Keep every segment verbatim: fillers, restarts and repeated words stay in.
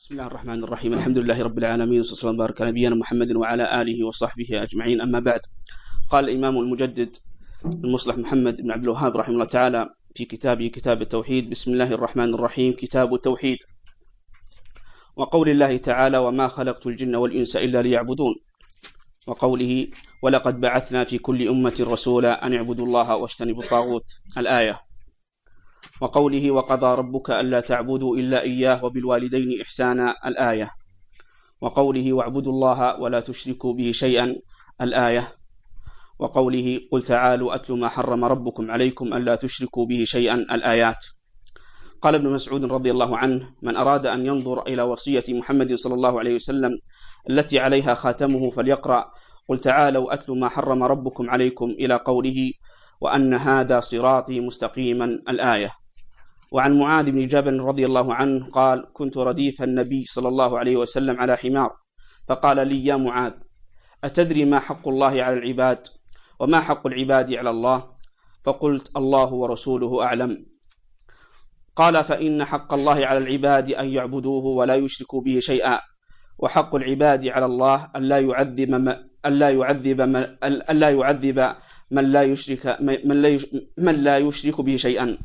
بسم الله الرحمن الرحيم. الحمد لله رب العالمين، وصلى الله وبارك على نبينا محمد وعلى آله وصحبه أجمعين. أما بعد، قال الإمام المجدد المصلح محمد بن عبد الوهاب رحمه الله تعالى في كتابه كتاب التوحيد: بسم الله الرحمن الرحيم. كتاب التوحيد. وقول الله تعالى: وما خلقت الجن والإنس إلا ليعبدون. وقوله: ولقد بعثنا في كل أمة رسولا أن اعبدوا الله واجتنبوا الطاغوت، الآية. وقوله: وقضى ربك ألا تعبدوا إلا إياه وبالوالدين إحسانا، الآية. وقوله: واعبدوا الله ولا تشركوا به شيئا، الآية. وقوله: قل تعالوا أتل ما حرم ربكم عليكم ألا تشركوا به شيئا، الآيات. قال ابن مسعود رضي الله عنه: من أراد أن ينظر إلى وصية محمد صلى الله عليه وسلم التي عليها خاتمه فليقرأ قل تعالوا أتل ما حرم ربكم عليكم إلى قوله: وأن هذا صراطي مستقيما، الآية. وعن معاذ بن جبل رضي الله عنه قال: كنت رديف النبي صلى الله عليه وسلم على حمار، فقال لي: يا معاذ، أتدري ما حق الله على العباد وما حق العباد على الله؟ فقلت: الله ورسوله أعلم. قال: فإن حق الله على العباد أن يعبدوه ولا يشركوا به شيئا، وحق العباد على الله ألا يعذب ألا يعذب ألا يعذب من لا يشرك من لا من لا يشرك به شيئا.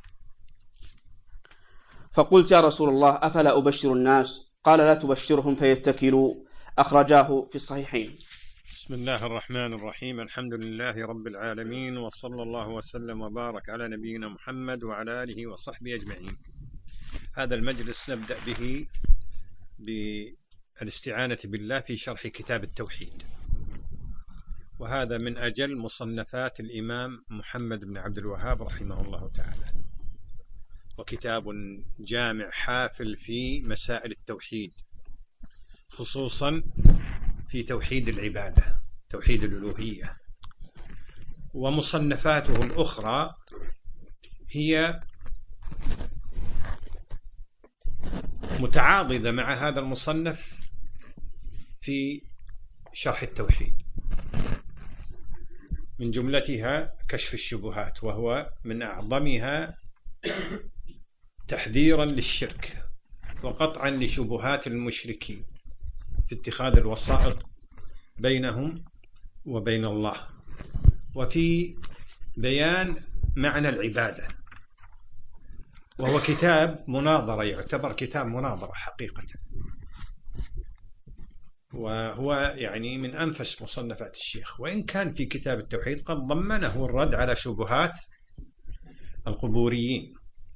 فقلت: يا رسول الله، أفلا أبشر الناس؟ قال: لا تبشرهم فيتكلوا. أخرجاه في الصحيحين. بسم الله الرحمن الرحيم. الحمد لله رب العالمين، وصلى الله وسلم وبارك على نبينا محمد وعلى آله وصحبه أجمعين. هذا المجلس نبدأ به بالاستعانة بالله في شرح كتاب التوحيد، وهذا من أجل مصنفات الإمام محمد بن عبد الوهاب رحمه الله تعالى، وكتاب جامع حافل في مسائل التوحيد، خصوصا في توحيد العبادة، توحيد الألوهية. ومصنفاته الأخرى هي متعاضدة مع هذا المصنف في شرح التوحيد، من جملتها كشف الشبهات، وهو من أعظمها تحذيرا للشرك وقطعا لشبهات المشركين في اتخاذ الوسائط بينهم وبين الله، وفي بيان معنى العبادة. وهو كتاب مناظرة، يعتبر كتاب مناظرة حقيقة، وهو يعني من أنفس مصنفات الشيخ، وإن كان في كتاب التوحيد قد ضمنه الرد على شبهات القبوريين.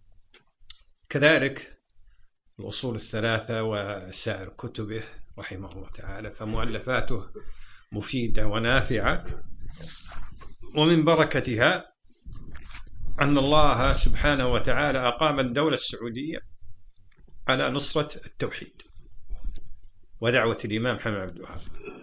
كذلك الأصول الثلاثة وسائر كتبه رحمه الله تعالى، فمؤلفاته مفيدة ونافعة، ومن بركتها أن الله سبحانه وتعالى أقام الدولة السعودية على نصرة التوحيد ودعوة الإمام محمد عبد الوهاب.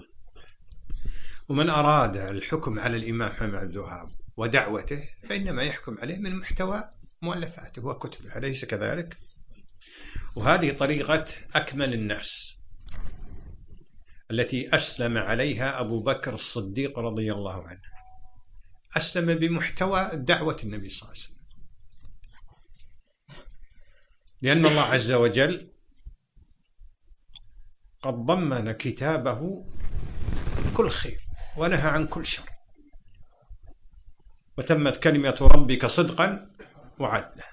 ومن أراد الحكم على الإمام محمد عبد الوهاب ودعوته فإنما يحكم عليه من محتوى مؤلفاته وكتبه، أليس كذلك؟ وهذه طريقة أكمل الناس التي أسلم عليها أبو بكر الصديق رضي الله عنه، أسلم بمحتوى دعوة النبي صلى الله عليه وسلم، لأن الله عز وجل قد ضمن كتابه كل خير ونهى عن كل شر، وتمت كلمة ربك صدقا وعدلا.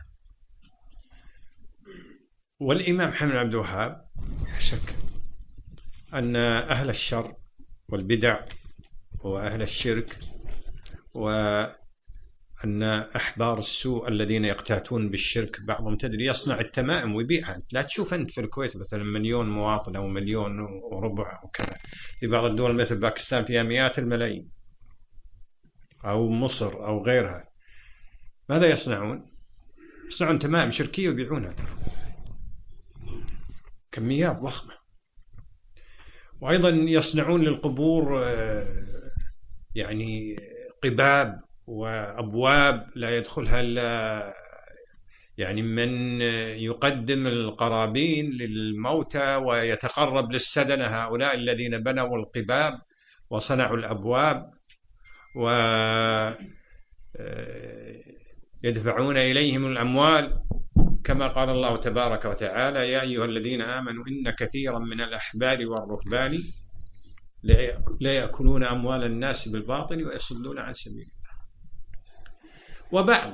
والإمام محمد عبد الوهاب لا شك أن أهل الشر والبدع وأهل الشرك وأن أحبار السوء الذين يقتاتون بالشرك بعضهم تدري يصنع التمائم ويبيعها. لا تشوف أنت في الكويت مثلا مليون مواطن أو مليون وربع وكذا، في بعض الدول مثل باكستان فيها مئات الملايين، أو مصر أو غيرها، ماذا يصنعون؟ يصنعون تمائم شركية ويبيعونها كميات ضخمة. وأيضا يصنعون للقبور يعني قباب وأبواب لا يدخلها إلا يعني من يقدم القرابين للموتى ويتقرب للسدنة، هؤلاء الذين بنوا القباب وصنعوا الأبواب، ويدفعون إليهم الأموال كما قال الله تبارك وتعالى: يا أيها الذين آمنوا إن كثيرا من الأحبار والرهبان لا يأكلون أموال الناس بالباطل ويصدون عن سبيل الله. وبعض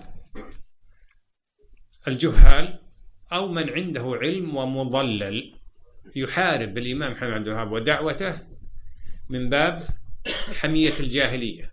الجهال أو من عنده علم ومضلل يحارب الإمام محمد بن عبد الوهاب ودعوته من باب حمية الجاهلية،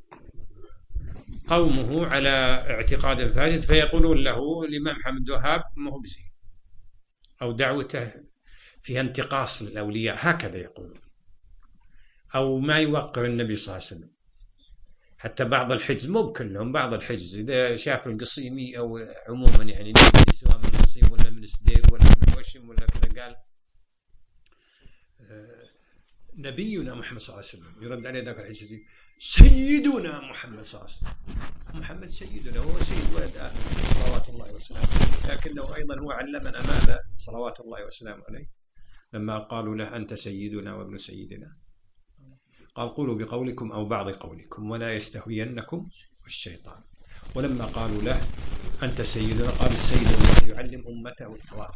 قومه على اعتقاد فاسد فيقولون له الإمام محمد بن عبد الوهاب مهبزي أو دعوته فيها انتقاص للأولياء، هكذا يقولون، أو ما يوقر النبي صلى الله عليه وسلم. حتى بعض الحجز، مو بكلهم، بعض الحجز إذا شاف القصيمي أو عموما يعني سواء من القصيم ولا من السدير ولا من وشم ولا كذا، قال نبينا محمد صلى الله عليه وسلم، يرد عليه ذاك الحجز سيدنا محمد صلى الله عليه وسلم. محمد سيدنا، هو سيد ولد آدم صلوات الله وسلامه، لكنه أيضا هو علمنا ماذا صلوات الله وسلامه عليه لما قالوا له أنت سيدنا وابن سيدنا، قال قولوا بقولكم أو بعض قولكم ولا يستهوينكم الشيطان. ولما قالوا له أنت سيدنا قال السيد الله يعلم أمته التواضع.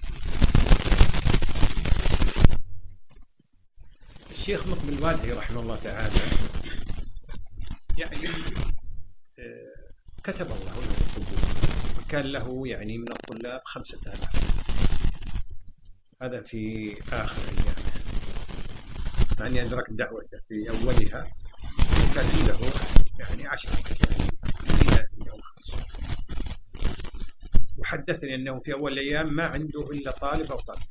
الشيخ مقبل الوادعي رحمه الله تعالى يعني كتب الله له القبول، وكان له يعني من الطلاب خمسة آلاف، هذا في آخر أيامه، مع أني أدركت دعوته في أولها، وكان عنده يعني عشرة يوم خمسة. وحدثني أنه في أول الأيام ما عنده إلا طالب أو طالب،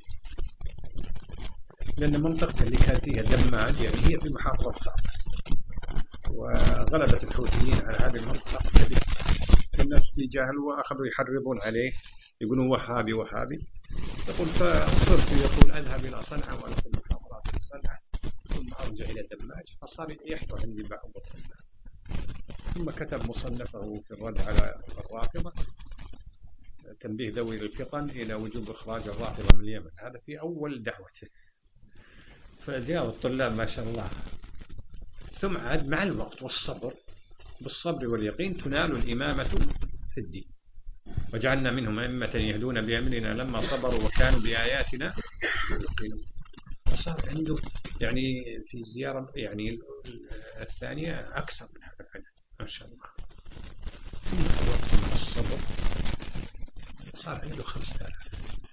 لأن منطقة اللي كانت فيها دماج يعني هي في محافظة صعبة، وغلبت الحوثيين على هذه المنطقة كبيرة، الناس تجاهلوا وأخذوا يحرضون عليه، يقولون وهابي وهابي. يقول فصرت يقول أذهب إلى صنعاء وأنا في المحاضرات في صنعاء، ثم أرجع إلى دماج، فصار يحضر عندي بعض الطلاب. ثم كتب مصنفه في الرد على الرافضة، تنبيه ذوي الفطن إلى وجوب إخراج الرافضة من اليمن، هذا في أول دعوته. فجاء الطلاب ما شاء الله، ثم عاد مع الوقت والصبر، بالصبر واليقين تنال الإمامة في الدين. وجعلنا منهم أئمة يهدون بأمرنا لما صبروا وكانوا بآياتنا يوقنون. فصار عنده يعني في الزيارة يعني الثانية أكثر من هذا العدد ما شاء الله. ثم الوقت مع الصبر صار عنده خمسة آلاف.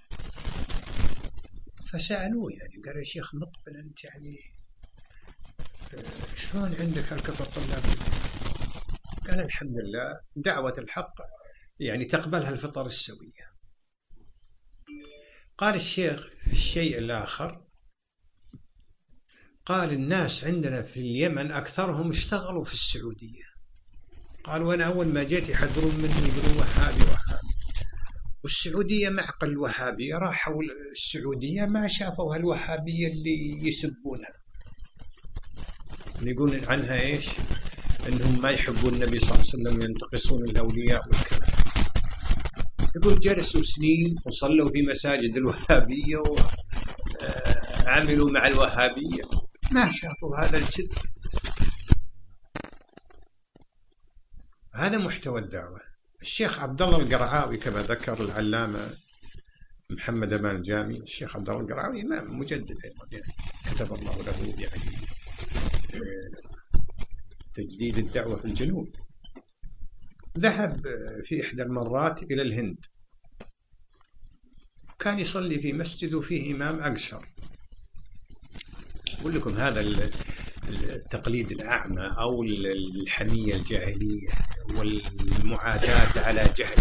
فسألوه يعني قال يا شيخ مقبل أنت يعني شلون عندك هالكثر طلاب؟ قال الحمد لله دعوة الحق يعني تقبلها الفطر السوية. قال الشيخ الشيء الآخر، قال الناس عندنا في اليمن أكثرهم اشتغلوا في السعودية. قال وأنا أول ما جيت يحذرون مني يقولون وهابي وهابي، والسعودية معقل الوهابية، راحوا السعودية ما شافوا هالوهابية اللي يسبونها، يقول عنها إيش؟ أنهم ما يحبون النبي صلى الله عليه وسلم، ينتقصون الأولياء والكلام. يقول جلسوا سنين وصلوا في مساجد الوهابية وعملوا مع الوهابية، ما شافوا هذا الجد. هذا محتوى الدعوة. الشيخ عبد الله القرعاوي كما ذكر العلامة محمد أمان الجامي، الشيخ عبد الله القرعاوي إمام مجدد أيضا يعني كتب الله له يعني تجديد الدعوة في الجنوب. ذهب في إحدى المرات إلى الهند، كان يصلي في مسجد وفيه إمام أقشر. أقول لكم هذا التقليد الأعمى أو الحمية الجاهلية والمعاداة على جهل.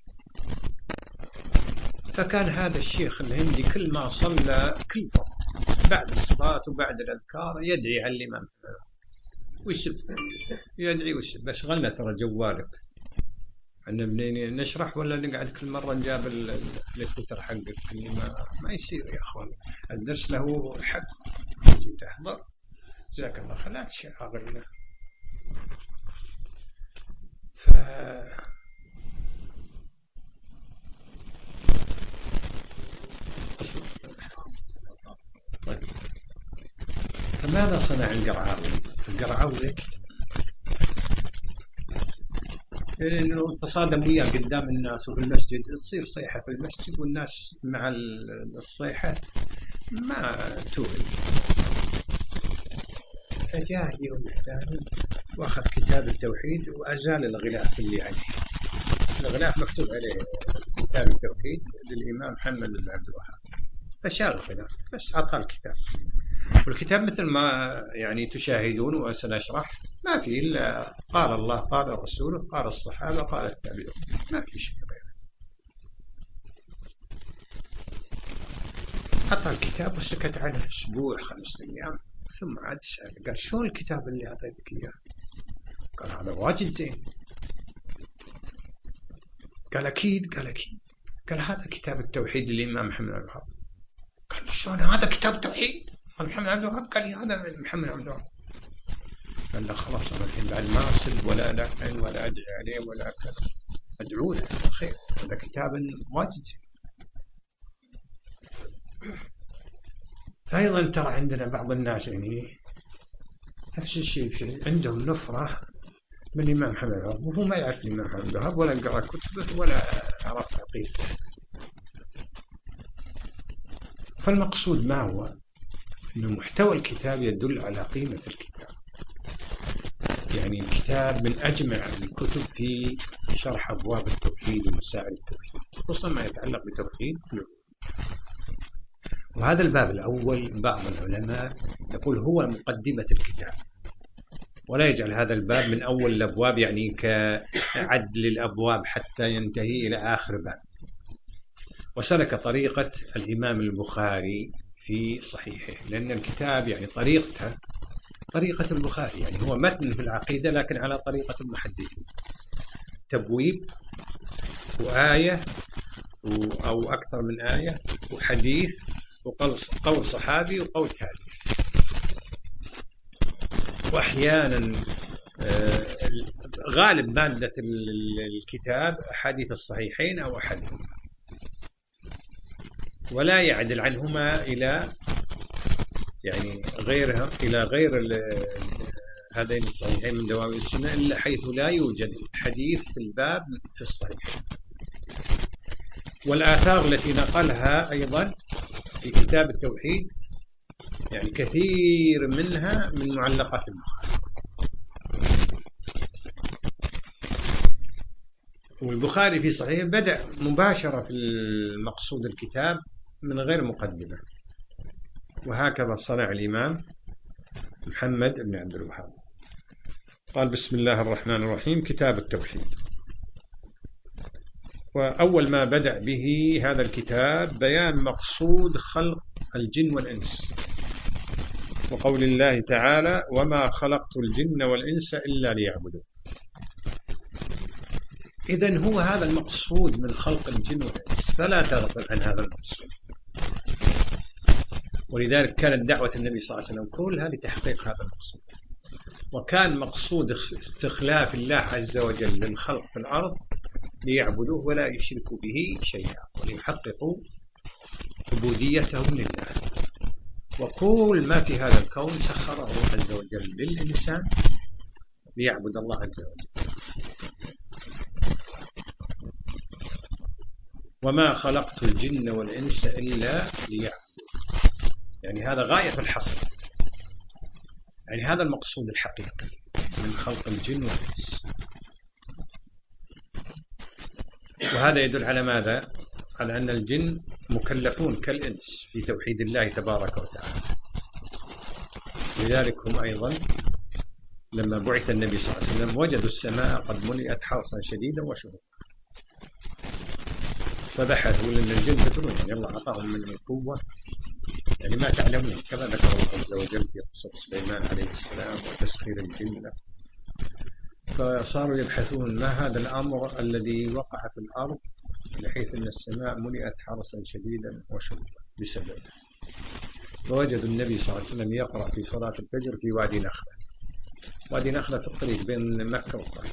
فكان هذا الشيخ الهندي كل ما صلى كل فرض بعد الصلاة وبعد الأذكار يدعي على الإمام ويسب، يدعي ويسب. بس غلنا ترى جوالك أن بنين نشرح ولا نقعد كل مرة نجاب الكتر حقك، ما, ما يصير يا أخوان. الدرس له حق، تجي تحضر جزاك الله خير، لا تشغلنا. ف فماذا صنع القرعاوي؟ القرعاوي لأنه تصادم وياه قدام الناس وفي المسجد، تصير صيحة في المسجد والناس مع الصيحة ما توعي. فجاء اليوم الثاني وأخذ كتاب التوحيد وأزال الغلاف اللي عليه. الغلاف مكتوب عليه كتاب التوحيد للإمام محمد بن عبد الوهاب، فشال الغلاف بس عطى الكتاب. والكتاب مثل ما يعني تشاهدون وسنشرح ما في إلا قال الله قال رسوله قال الصحابة قال التابعون، ما في شيء غيره. عطى الكتاب وسكت عنه أسبوع خمسة أيام، ثم عاد سأل قال شو الكتاب اللي أعطيتك إياه؟ قال هذا واجد زين. قال أكيد. قال أكيد. قال هذا كتاب التوحيد للإمام محمد بن عبد الوهاب. قال شلون هذا كتاب توحيد محمد بن عبد الوهاب؟ قال لي هذا محمد بن عبد الوهاب. قال له خلاص أنا الحين بعد ما أصل ولا ألعن ولا أدعي عليه ولا كذا، أدعو له خير، هذا كتاب واجد زين. فأيضا ترى عندنا بعض الناس يعني نفس الشيء، في عندهم نفرة من الإمام محمد بن عبد الوهاب وهو ما يعرف الإمام محمد بن عبد الوهاب ولا قرأ كتبه ولا عرف عقيدته. فالمقصود ما هو؟ أن محتوى الكتاب يدل على قيمة الكتاب. يعني الكتاب من أجمع الكتب في شرح أبواب التوحيد ومسائل التوحيد، خصوصا ما يتعلق بتوحيد. وهذا الباب الأول بعض العلماء يقول هو مقدمة الكتاب، ولا يجعل هذا الباب من أول الأبواب يعني كعدل الأبواب حتى ينتهي إلى آخر باب. وسلك طريقة الإمام البخاري في صحيحه، لأن الكتاب يعني طريقته طريقة البخاري، يعني هو متن في العقيدة لكن على طريقة المحدثين، تبويب وآية أو أكثر من آية وحديث وقول صحابي وقول تابعي، وأحيانا غالب مادة الكتاب أحاديث الصحيحين أو أحدهما، ولا يعدل عنهما إلى يعني غيرها إلى غير هذين الصحيحين من دواوين السنة إلا حيث لا يوجد حديث في الباب في الصحيح. والآثار التي نقلها أيضا في كتاب التوحيد يعني كثير منها من معلقات البخاري. والبخاري في صحيح بدأ مباشرة في المقصود الكتاب من غير مقدمة، وهكذا صنع الإمام محمد بن عبد الوهاب. قال بسم الله الرحمن الرحيم كتاب التوحيد. وأول ما بدأ به هذا الكتاب بيان مقصود خلق الجن والإنس، وقول الله تعالى وما خلقت الجن والإنس إلا ليعبدون. إذن هو هذا المقصود من خلق الجن والإنس، فلا تغفل عن هذا المقصود. ولذلك كانت دعوة النبي صلى الله عليه وسلم كلها لتحقيق هذا المقصود. وكان مقصود استخلاف الله عز وجل للخلق في الأرض ليعبدوه ولا يشركوا به شيئا، وليحققوا عبوديتهم لله. وكل ما في هذا الكون سخره عز وجل للإنسان ليعبد الله عز وجل. وما خلقت الجن والإنس إلا ليعبدون، يعني هذا غاية الحصر، يعني هذا المقصود الحقيقي من خلق الجن والإنس. وهذا يدل على ماذا؟ على أن الجن مكلفون كالإنس في توحيد الله تبارك وتعالى. لذلك هم أيضا لما بعث النبي صلى الله عليه وسلم وجدوا السماء قد ملئت حرسا شديدا وشهبا، فبحثوا لأن الجن تدرون يعني الله أعطاهم من القوة يعني ما تعلمون، كما ذكر الله عز وجل في قصة سليمان عليه السلام وتسخير الجن له. فصاروا يبحثون ما هذا الأمر الذي وقع في الأرض بحيث أن السماء ملئت حرسا شديدا وشهبا بسببه. فوجدوا النبي صلى الله عليه وسلم يقرأ في صلاة الفجر في وادي نخلة. وادي نخلة في الطريق بين مكة والطائف.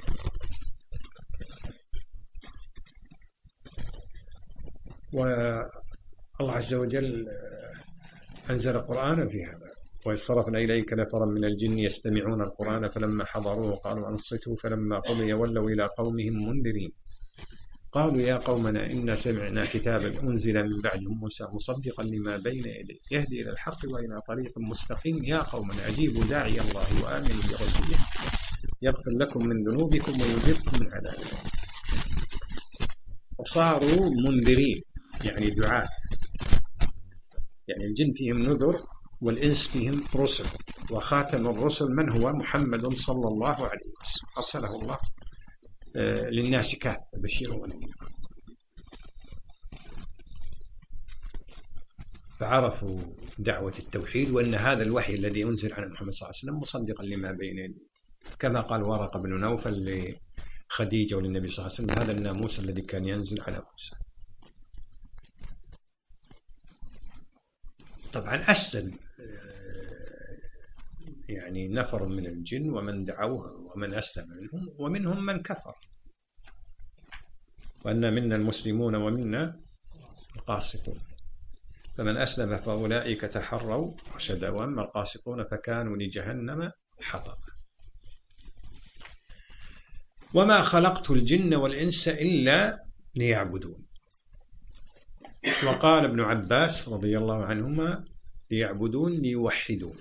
والله عز وجل أنزل قرآنا في هذا وإذ صرفنا إليك نفرا من الجن يستمعون القرآن فلما حضروه قالوا أنصتوا فلما قضي ولوا إلى قومهم منذرين قالوا يا قومنا إنا سمعنا كتابا أنزل من بعد موسى مصدقا لما بين يديه يهدي إلى الحق وإلى طريق مستقيم يا قومنا أجيبوا داعي الله وآمنوا برسوله يغفر لكم من ذنوبكم ويجركم من عذاب. وصاروا منذرين يعني دعاة، يعني الجن فيهم نذر والإنس فيهم رسل، وخاتم الرسل من هو؟ محمد صلى الله عليه وسلم أرسله الله للناس كافة بشيرا ونذيرا. فعرفوا دعوة التوحيد وأن هذا الوحي الذي أنزل على محمد صلى الله عليه وسلم مصدقا لما بين يديه، كما قال ورقة بن نوفل لخديجة وللنبي صلى الله عليه وسلم هذا الناموس الذي كان ينزل على موسى. طبعا أسلم يعني نفر من الجن ومن دعوه ومن أسلم منهم، ومنهم من كفر، وأن منا المسلمون ومنا القاسطون، فمن أسلم فأولئك تحروا رشدا وأما القاسطون فكانوا لجهنم حطبا. وما خلقت الجن والإنس إلا ليعبدون. وقال ابن عباس رضي الله عنهما ليعبدون ليوحدون،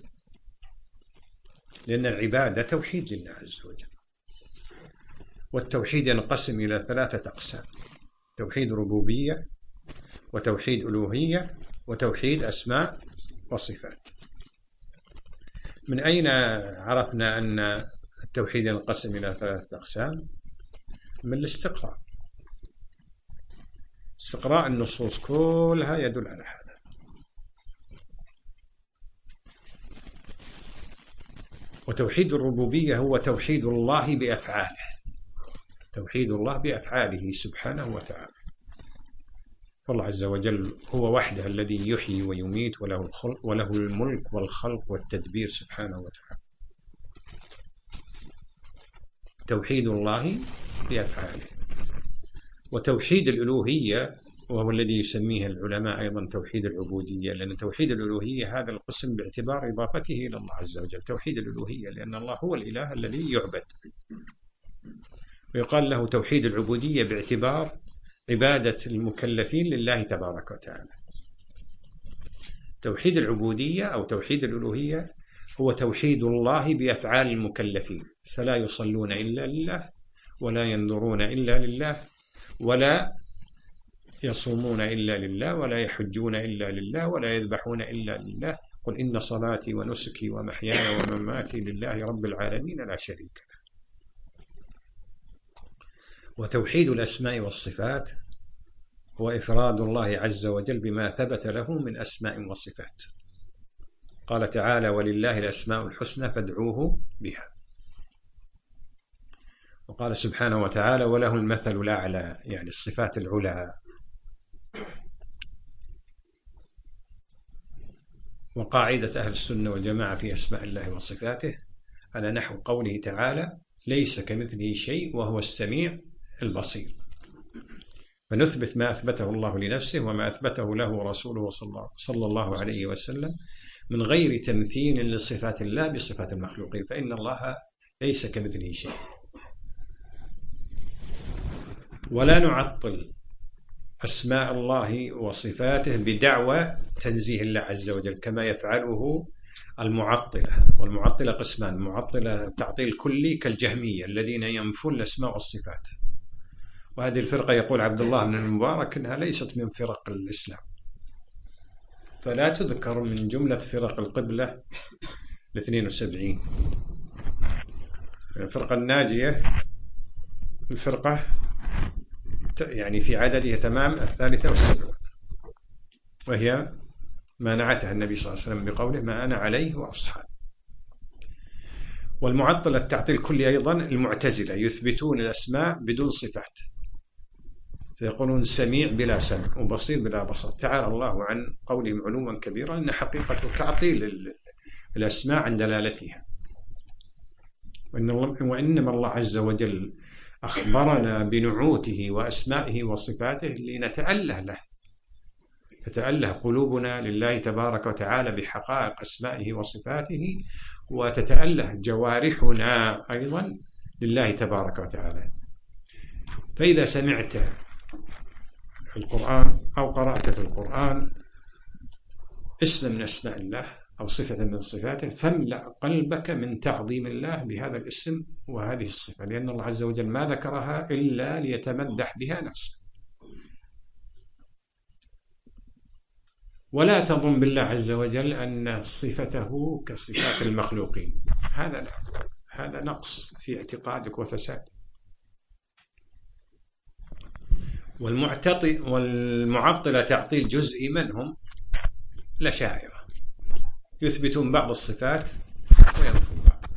لأن العبادة توحيد لله عز وجل، والتوحيد ينقسم إلى ثلاثة أقسام: توحيد ربوبية وتوحيد ألوهية وتوحيد أسماء وصفات. من أين عرفنا أن التوحيد ينقسم إلى ثلاثة أقسام؟ من الاستقراء. استقراء النصوص كلها يدل على هذا. وتوحيد الربوبية هو توحيد الله بأفعاله، توحيد الله بأفعاله سبحانه وتعالى. فالله عز وجل هو وحده الذي يحيي ويميت وله الخلق وله الملك والخلق والتدبير سبحانه وتعالى. توحيد الله بأفعاله. وتوحيد الألوهية وهو الذي يسميه العلماء أيضا توحيد العبودية، لأن توحيد الألوهية هذا القسم باعتبار إضافته إلى الله عز وجل توحيد الألوهية، لأن الله هو الإله الذي يعبد. ويقال له توحيد العبودية باعتبار عبادة المكلفين لله تبارك وتعالى. توحيد العبودية أو توحيد الألوهية هو توحيد الله بأفعال المكلفين، فلا يصلون إلا لله ولا ينظرون إلا لله ولا يصومون إلا لله ولا يحجون إلا لله ولا يذبحون إلا لله. قل إن صلاتي ونسكي ومحياي ومماتي لله رب العالمين لا شريك له. وتوحيد الأسماء والصفات هو إفراد الله عز وجل بما ثبت له من أسماء وصفات. قال تعالى: ولله الأسماء الحسنى فادعوه بها. وقال سبحانه وتعالى: وله المثل الأعلى، يعني الصفات العلى. وقاعدة أهل السنة والجماعة في أسماء الله وصفاته على نحو قوله تعالى: ليس كمثله شيء وهو السميع البصير. فنثبت ما أثبته الله لنفسه وما أثبته له رسوله صلى الله عليه وسلم من غير تمثيل لصفات الله بصفات المخلوقين، فإن الله ليس كمثله شيء. ولا نعطل أسماء الله وصفاته بدعوى تنزيه الله عز وجل كما يفعله المعطلة. والمعطلة قسمان: معطلة تعطيل كلي كالجهمية الذين ينفون الأسماء والصفات، وهذه الفرقة يقول عبد الله بن المبارك إنها ليست من فرق الإسلام، فلا تذكر من جملة فرق القبلة الاثنين وسبعين. الفرقة الناجية الفرقة يعني في عددها تمام الثالثة والسبعون، وهي ما نعتها النبي صلى الله عليه وسلم بقوله: ما أنا عليه وأصحابي. والمعطلة التعطيل كلي أيضا المعتزلة يثبتون الأسماء بدون صفات، فيقولون سميع بلا سمع وبصير بلا بصر. تعالى الله عن قولهم علوا كبيرا، إن حقيقة تعطيل الأسماء عن دلالتها. وإنما الله عز وجل أخبرنا بنعوته وأسمائه وصفاته لنتأله له، تتأله قلوبنا لله تبارك وتعالى بحقائق أسمائه وصفاته، وتتأله جوارحنا أيضا لله تبارك وتعالى. فإذا سمعت القرآن أو قرأت في القرآن اسم من أسماء الله أو صفة من صفاته، فاملأ قلبك من تعظيم الله بهذا الاسم وهذه الصفة، لأن الله عز وجل ما ذكرها إلا ليتمدح بها نفسه. ولا تظن بالله عز وجل أن صفته كصفات المخلوقين، هذا لا، هذا نقص في اعتقادك وفساد. والمعطلة تعطيل جزئي منهم الأشاعرة، يثبتون بعض الصفات وينفون بعض.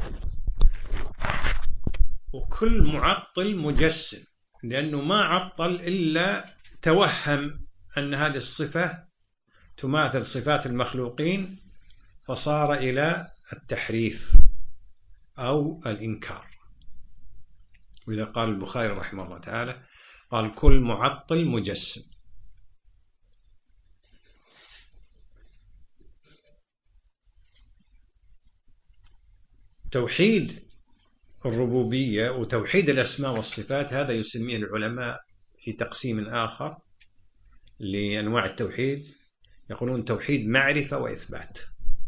وكل معطل مجسم، لأنه ما عطل إلا توهم أن هذه الصفة تماثل صفات المخلوقين، فصار إلى التحريف أو الإنكار. وإذا قال البخاري رحمه الله تعالى قال كل معطل مجسم. توحيد الربوبية وتوحيد الأسماء والصفات هذا يسميه العلماء في تقسيم آخر لأنواع التوحيد، يقولون توحيد معرفة وإثبات.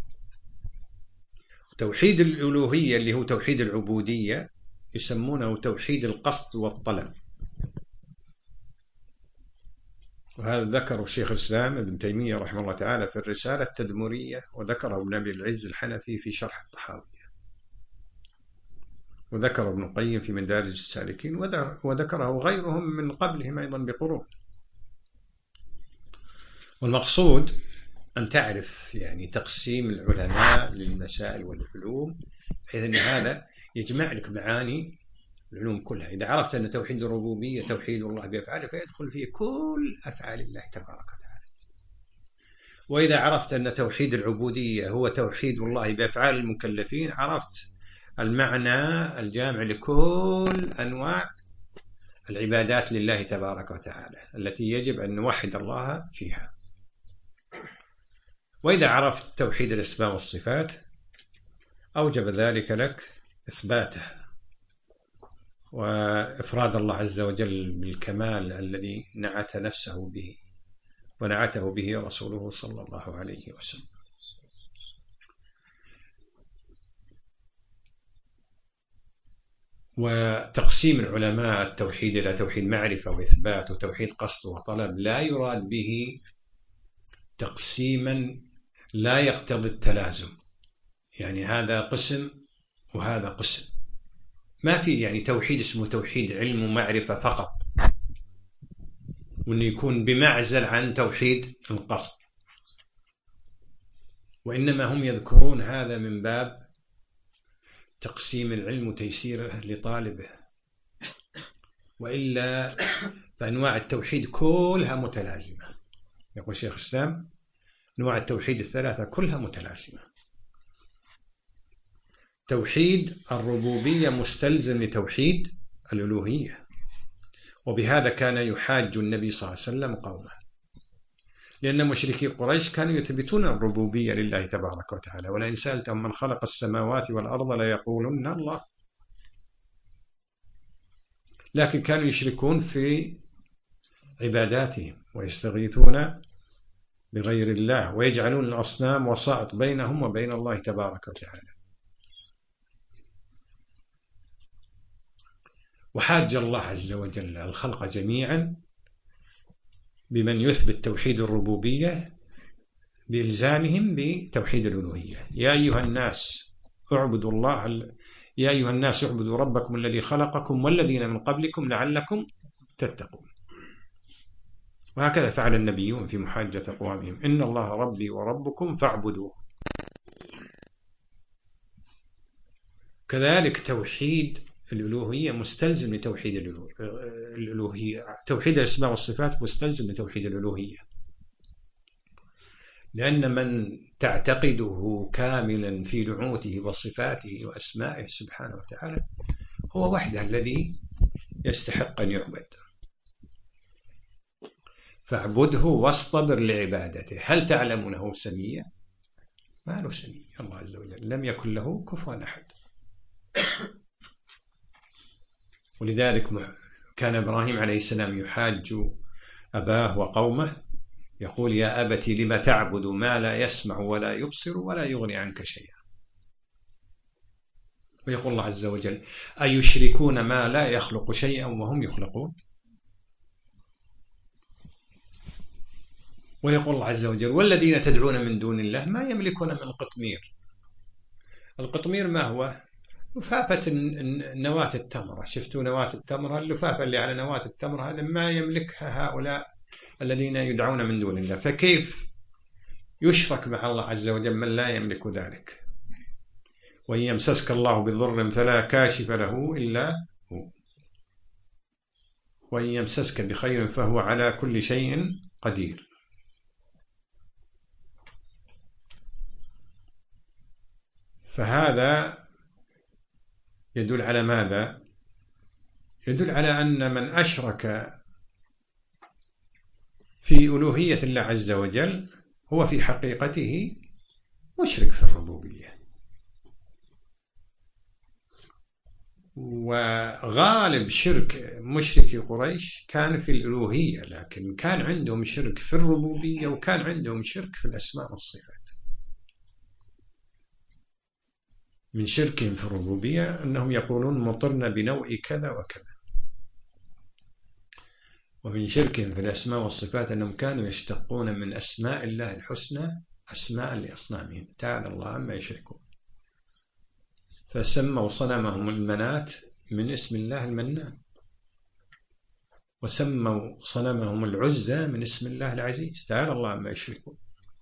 توحيد الألوهية اللي هو توحيد العبودية يسمونه توحيد القصد والطلب، وهذا ذكره الشيخ الإسلام ابن تيمية رحمه الله تعالى في الرسالة التدمرية، وذكره ابن أبي العز الحنفي في شرح الطحاوية، وذكر ابن القيم في مدارج السالكين، وذكره غيرهم من قبلهم أيضا بقرون. والمقصود أن تعرف يعني تقسيم العلماء للمسائل والعلوم، بحيث أن هذا يجمع لك معاني العلوم كلها. إذا عرفت أن توحيد الربوبية توحيد الله بأفعاله، فيدخل فيه كل أفعال الله تبارك وتعالى. وإذا عرفت أن توحيد العبودية هو توحيد الله بأفعال المكلفين، عرفت المعنى الجامع لكل أنواع العبادات لله تبارك وتعالى التي يجب أن نوحد الله فيها. وإذا عرفت توحيد الأسماء والصفات أوجب ذلك لك إثباتها وإفراد الله عز وجل بالكمال الذي نعت نفسه به ونعته به رسوله صلى الله عليه وسلم. وتقسيم العلماء التوحيد إلى توحيد معرفة وإثبات وتوحيد قصد وطلب لا يراد به تقسيما لا يقتضي التلازم، يعني هذا قسم وهذا قسم، ما في يعني توحيد اسمه توحيد علم ومعرفة فقط، وأنه يكون بمعزل عن توحيد القصد، وإنما هم يذكرون هذا من باب تقسيم العلم وتيسيره لطالبه، وإلا فأنواع التوحيد كلها متلازمة. يقول شيخ الإسلام أنواع التوحيد الثلاثة كلها متلازمة. توحيد الربوبية مستلزم لتوحيد الألوهية، وبهذا كان يحاج النبي صلى الله عليه وسلم قومه، لأن مشركي قريش كانوا يثبتون الربوبية لله تبارك وتعالى، ولئن سألتهم من خلق السماوات والأرض ليقولن الله، لكن كانوا يشركون في عباداتهم ويستغيثون بغير الله ويجعلون الأصنام وسائط بينهم وبين الله تبارك وتعالى. وحاج الله عز وجل الخلق جميعا بمن يثبت توحيد الربوبية بإلزامهم بتوحيد الألوهية. يا أيها الناس اعبدوا الله يا أيها الناس اعبدوا ربكم الذي خلقكم والذين من قبلكم لعلكم تتقون. وهكذا فعل النبيون في محاجة أقوامهم، إن الله ربي وربكم فاعبدوه. كذلك توحيد الألوهية مستلزم لتوحيد الألوهية، توحيد الأسماء والصفات مستلزم لتوحيد الألوهية، لأن من تعتقده كاملا في نعوته وصفاته وأسمائه سبحانه وتعالى هو وحده الذي يستحق أن يعبد. فاعبده واصطبر لعبادته. هل تعلم له سميا؟ ما له سمي. الله عز وجل لم يكن له كفوا أحد. ولذلك كان إبراهيم عليه السلام يحاج أباه وقومه يقول: يا أبت لم تعبد ما لا يسمع ولا يبصر ولا يغني عنك شيئا. ويقول الله عز وجل: أيشركون ما لا يخلق شيئا وهم يخلقون. ويقول الله عز وجل: والذين تدعون من دون الله ما يملكون من قطمير. القطمير ما هو؟ لفافة نواة التمرة. شفتوا نواة التمرة؟ اللفافة اللي على نواة التمرة هذا ما يملكها هؤلاء الذين يدعون من دون الله. فكيف يشرك مع الله عز وجل من لا يملك ذلك؟ وإن يمسسك الله بضر فلا كاشف له إلا هو، وإن يمسسك بخير فهو على كل شيء قدير. فهذا يدل على ماذا؟ يدل على أن من أشرك في ألوهية الله عز وجل هو في حقيقته مشرك في الربوبية. وغالب شرك مشركي قريش كان في الألوهية، لكن كان عندهم شرك في الربوبية وكان عندهم شرك في الأسماء والصفات. من شركهم في الربوبية أنهم يقولون مطرنا بنوع كذا وكذا، ومن شركهم في الأسماء والصفات أنهم كانوا يشتقون من أسماء الله الحسنى أسماء لأصنامهم، تعالى الله عما يشركون. فسموا صنمهم المنات من اسم الله المنان، وسموا صنمهم العزى من اسم الله العزيز، تعالى الله عما يشركون.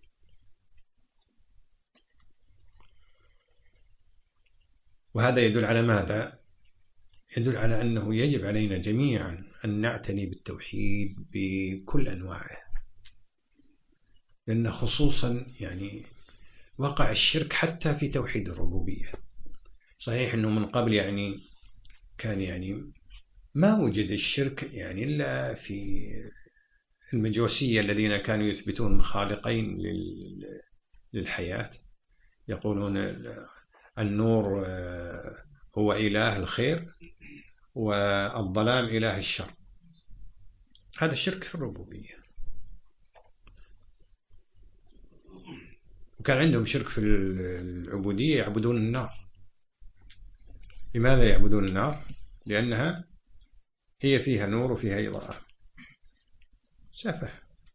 وهذا يدل على ماذا؟ يدل على أنه يجب علينا جميعا أن نعتني بالتوحيد بكل أنواعه، لأن خصوصا يعني وقع الشرك حتى في توحيد الربوبية. صحيح أنه من قبل يعني كان يعني ما وجد الشرك يعني إلا في المجوسية الذين كانوا يثبتون خالقين للحياة، يقولون النور هو إله الخير والظلام إله الشر. هذا الشرك في الربوبية. وكان عندهم شرك في العبودية، يعبدون النار. لماذا يعبدون النار؟ لأنها هي فيها نور وفيها إضاءة. سفه.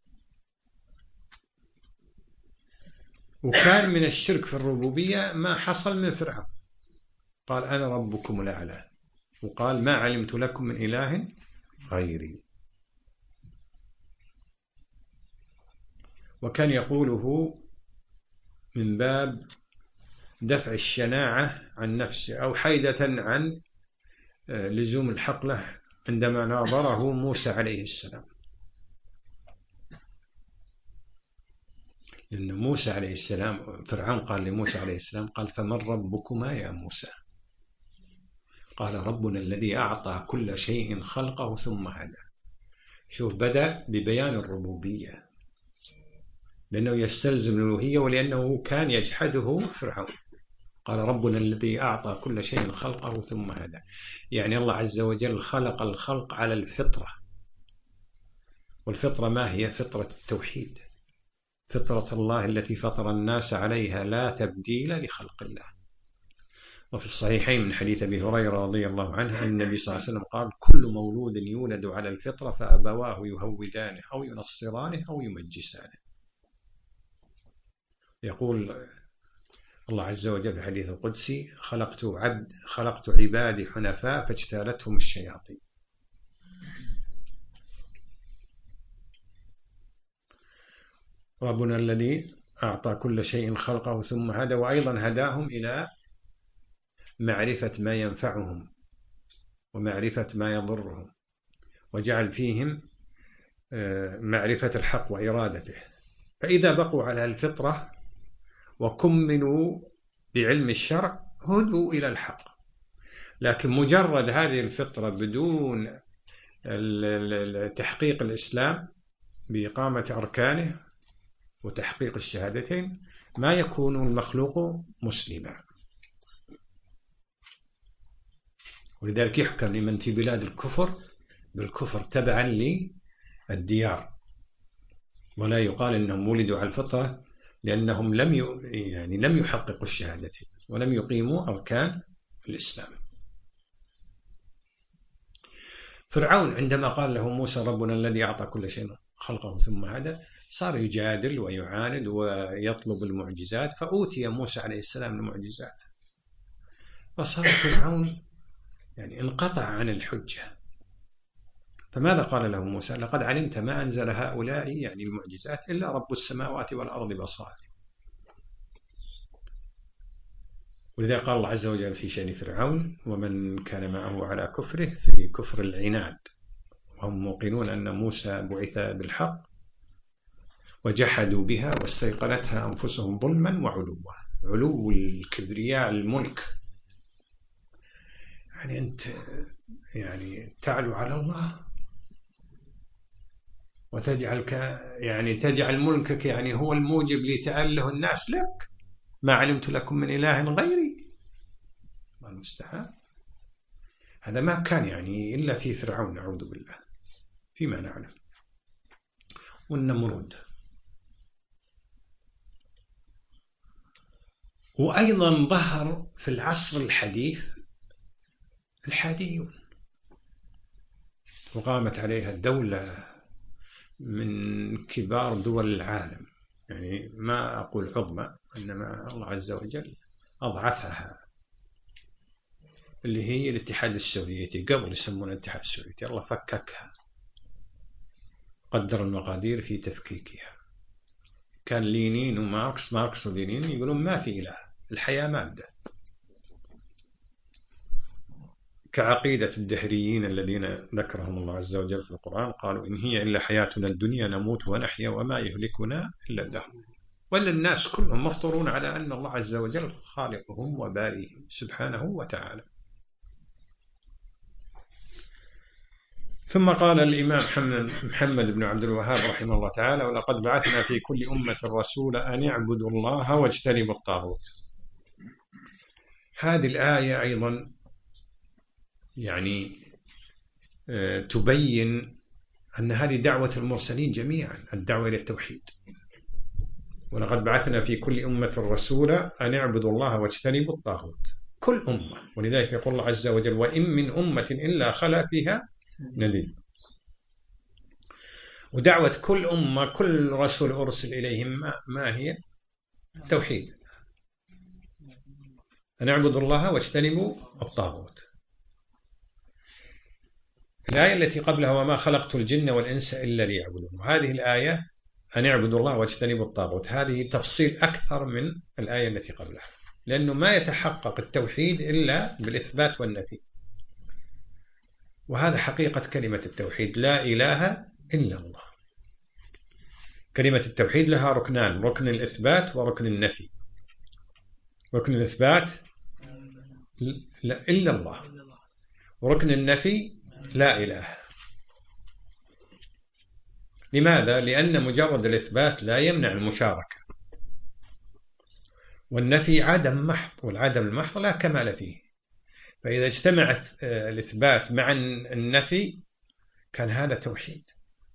وكان من الشرك في الربوبية ما حصل من فرعون، قال أنا ربكم الأعلى، وقال ما علمت لكم من إله غيري. وكان يقوله من باب دفع الشناعة عن نفسه أو حيدة عن لزوم الحق له عندما ناظره موسى عليه السلام. لأن موسى عليه السلام فرعون قال لموسى عليه السلام قال فمن ربكما يا موسى؟ قال ربنا الذي أعطى كل شيء خلقه ثم هدى. شوف، بدأ ببيان الربوبية لأنه يستلزم الألوهية، ولأنه كان يجحده فرعون. قال ربنا الذي أعطى كل شيء خلقه ثم هدى، يعني الله عز وجل خلق الخلق على الفطرة. والفطرة ما هي؟ فطرة التوحيد، فطرة الله التي فطر الناس عليها لا تبديل لخلق الله. وفي الصحيحين من حديث أبي هريرة رضي الله عنه أن النبي صلى الله عليه وسلم قال كل مولود يولد على الفطرة فأبواه يهودانه أو ينصرانه أو يمجسانه. يقول الله عز وجل في الحديث القدسي خلقت عبد خلقت عبادي حنفاء فاجتالتهم الشياطين. ربنا الذي أعطى كل شيء خلقه ثم هدى، وأيضا هداهم إلى معرفة ما ينفعهم ومعرفة ما يضرهم، وجعل فيهم معرفة الحق وإرادته. فإذا بقوا على الفطرة وكملوا بعلم الشرع هدوا إلى الحق. لكن مجرد هذه الفطرة بدون تحقيق الإسلام، بإقامة أركانه وتحقيق الشهادتين ما يكون المخلوق مسلما. ولذلك يحكم لمن في بلاد الكفر بالكفر تبعا للديار، ولا يقال إنهم ولدوا على الفطرة، لأنهم لم يعني لم يحققوا الشهادتين ولم يقيموا أركان الإسلام. فرعون عندما قال له موسى ربنا الذي أعطى كل شيء خلقه ثم هدى، صار يجادل ويعاند ويطلب المعجزات، فأوتي موسى عليه السلام المعجزات، فصار فرعون يعني انقطع عن الحجة. فماذا قال له موسى؟ لقد علمت ما أنزل هؤلاء يعني المعجزات إلا رب السماوات والأرض بصائر. ولذا قال الله عز وجل في شأن فرعون ومن كان معه على كفره في كفر العناد، وهم موقنون أن موسى بعث بالحق وجحدوا بها واستيقنتها أنفسهم ظلما وعلوا. علو الكبرياء الملك، يعني أنت يعني تعلو على الله وتجعل يعني تجعل ملكك يعني هو الموجب لتأله الناس لك. ما علمت لكم من إله غيري. ما المستحيل، هذا ما كان يعني إلا في فرعون نعوذ بالله فيما نعلم، والنمرود. وأيضا ظهر في العصر الحديث الحاديون، وقامت عليها الدولة من كبار دول العالم، يعني ما أقول عظمى، إنما الله عز وجل أضعفها، اللي هي الاتحاد السوفيتي. قبل يسمونها الاتحاد السوفيتي، الله فككها، قدر المقادير في تفكيكها. كان لينين وماركس ماركس ولينين يقولون ما في إله، الحياة مادة، كعقيدة الدهريين الذين ذكرهم الله عز وجل في القرآن، قالوا إن هي إلا حياتنا الدنيا نموت ونحيا وما يهلكنا إلا الدهر. ولا الناس كلهم مفطورون على أن الله عز وجل خالقهم وبارئهم سبحانه وتعالى. ثم قال الإمام محمد بن عبد الوهاب رحمه الله تعالى: ولقد بعثنا في كل أمة رسولا أن يعبدوا الله واجتنبوا الطاغوت. هذه الآية أيضا يعني تبين أن هذه دعوة المرسلين جميعا، الدعوة إلى التوحيد. ولقد بعثنا في كل أمة رسولا أن يعبدوا الله واجتنبوا الطاغوت، كل أمة. ولذلك يقول الله عز وجل: وإن من أمة إلا خلا فيها نذير. ودعوة كل أمة كل رسول أرسل إليهم ما, ما هي؟ توحيد، أن يعبدوا الله واجتنبوا الطاغوت. الآية التي قبلها: وما خلقت الجن والإنس إلا ليعبدون. وهذه الآية أن يعبدوا الله واجتنبوا الطاغوت، هذه تفصيل أكثر من الآية التي قبلها، لأنه ما يتحقق التوحيد إلا بالإثبات والنفي. وهذا حقيقة كلمة التوحيد، لا إله إلا الله. كلمة التوحيد لها ركنان: ركن الإثبات وركن النفي. ركن الإثبات لا إلا الله، وركن النفي لا إله. لماذا؟ لأن مجرد الإثبات لا يمنع المشاركة، والنفي عدم محض، والعدم المحض لا كمال فيه. فإذا اجتمع الإثبات مع النفي كان هذا توحيد.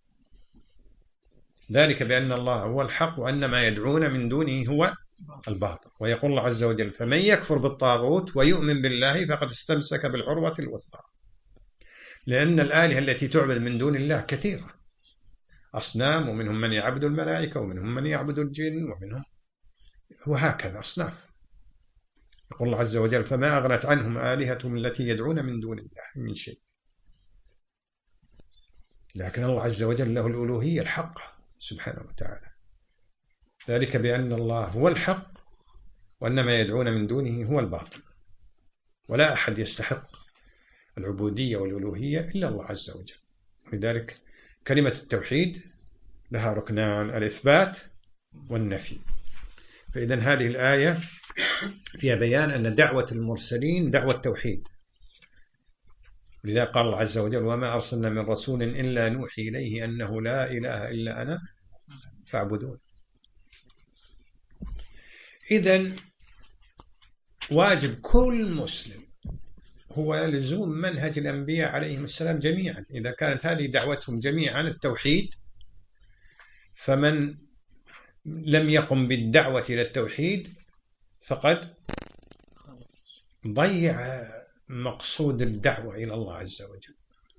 ذلك بأن الله هو الحق وأن ما يدعون من دونه هو الباطل. ويقول الله عز وجل: فمن يكفر بالطاغوت ويؤمن بالله فقد استمسك بالعروة الوثقى. لأن الآلهة التي تعبد من دون الله كثيرة، أصنام، ومنهم من يعبد الملائكة ومنهم من يعبد الجن ومنهم وهكذا أصناف. يقول الله عز وجل: فما أغنت عنهم آلهتهم التي يدعون من دون الله من شيء. لكن الله عز وجل له الألوهية الحقة سبحانه وتعالى، ذلك بأن الله هو الحق وأن ما يدعون من دونه هو الباطل، ولا أحد يستحق العبودية والألوهية إلا الله عز وجل. لذلك كلمة التوحيد لها ركنان: الإثبات والنفي. فإذا هذه الآية فيها بيان أن دعوة المرسلين دعوة توحيد، لذلك قال الله عز وجل: وما أرسلنا من رسول إلا نوحي إليه أنه لا إله إلا أنا فاعبدون. إذن واجب كل مسلم هو لزوم منهج الأنبياء عليهم السلام جميعا. إذا كانت هذه دعوتهم جميعا التوحيد، فمن لم يقم بالدعوة إلى التوحيد فقد ضيع مقصود الدعوة إلى الله عز وجل،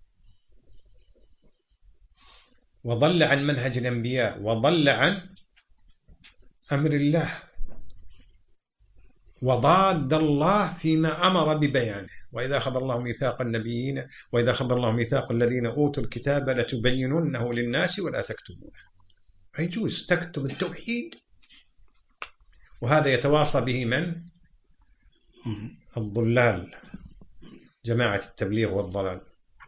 وضل عن منهج الأنبياء، وضل عن أمر الله، وضاد الله فيما أمر ببيانه. وإذا أخذ الله ميثاق النبيين وإذا أخذ الله ميثاق الذين أوتوا الكتاب لتبيننه للناس ولا تكتبونه. يجوز تكتب التوحيد، وهذا يتواصى به من؟ الضلال، جماعة التبليغ والضلال.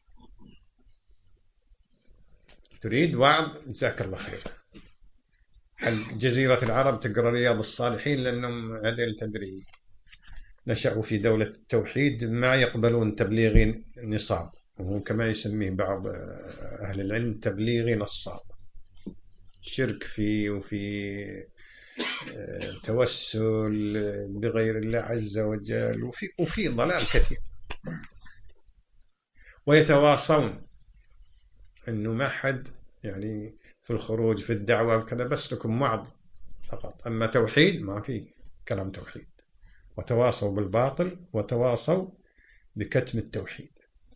تريد وعظ؟ جزاك الله خير، حق جزيرة العرب تقرأ رياض الصالحين، لأنهم عدل تدري نشأوا في دولة التوحيد ما يقبلون تبليغ نصاب، وهو كما يسميه بعض أهل العلم تبليغ نصاب، شرك فيه وفي توسل بغير الله عز وجل، وفي, وفي ضلال كثير. ويتواصون أنه ما حد يعني في الخروج في الدعوة وكذا، بس لكم وعظ فقط، أما توحيد ما في كلام توحيد. وتواصوا بالباطل وتواصوا بكتم التوحيد.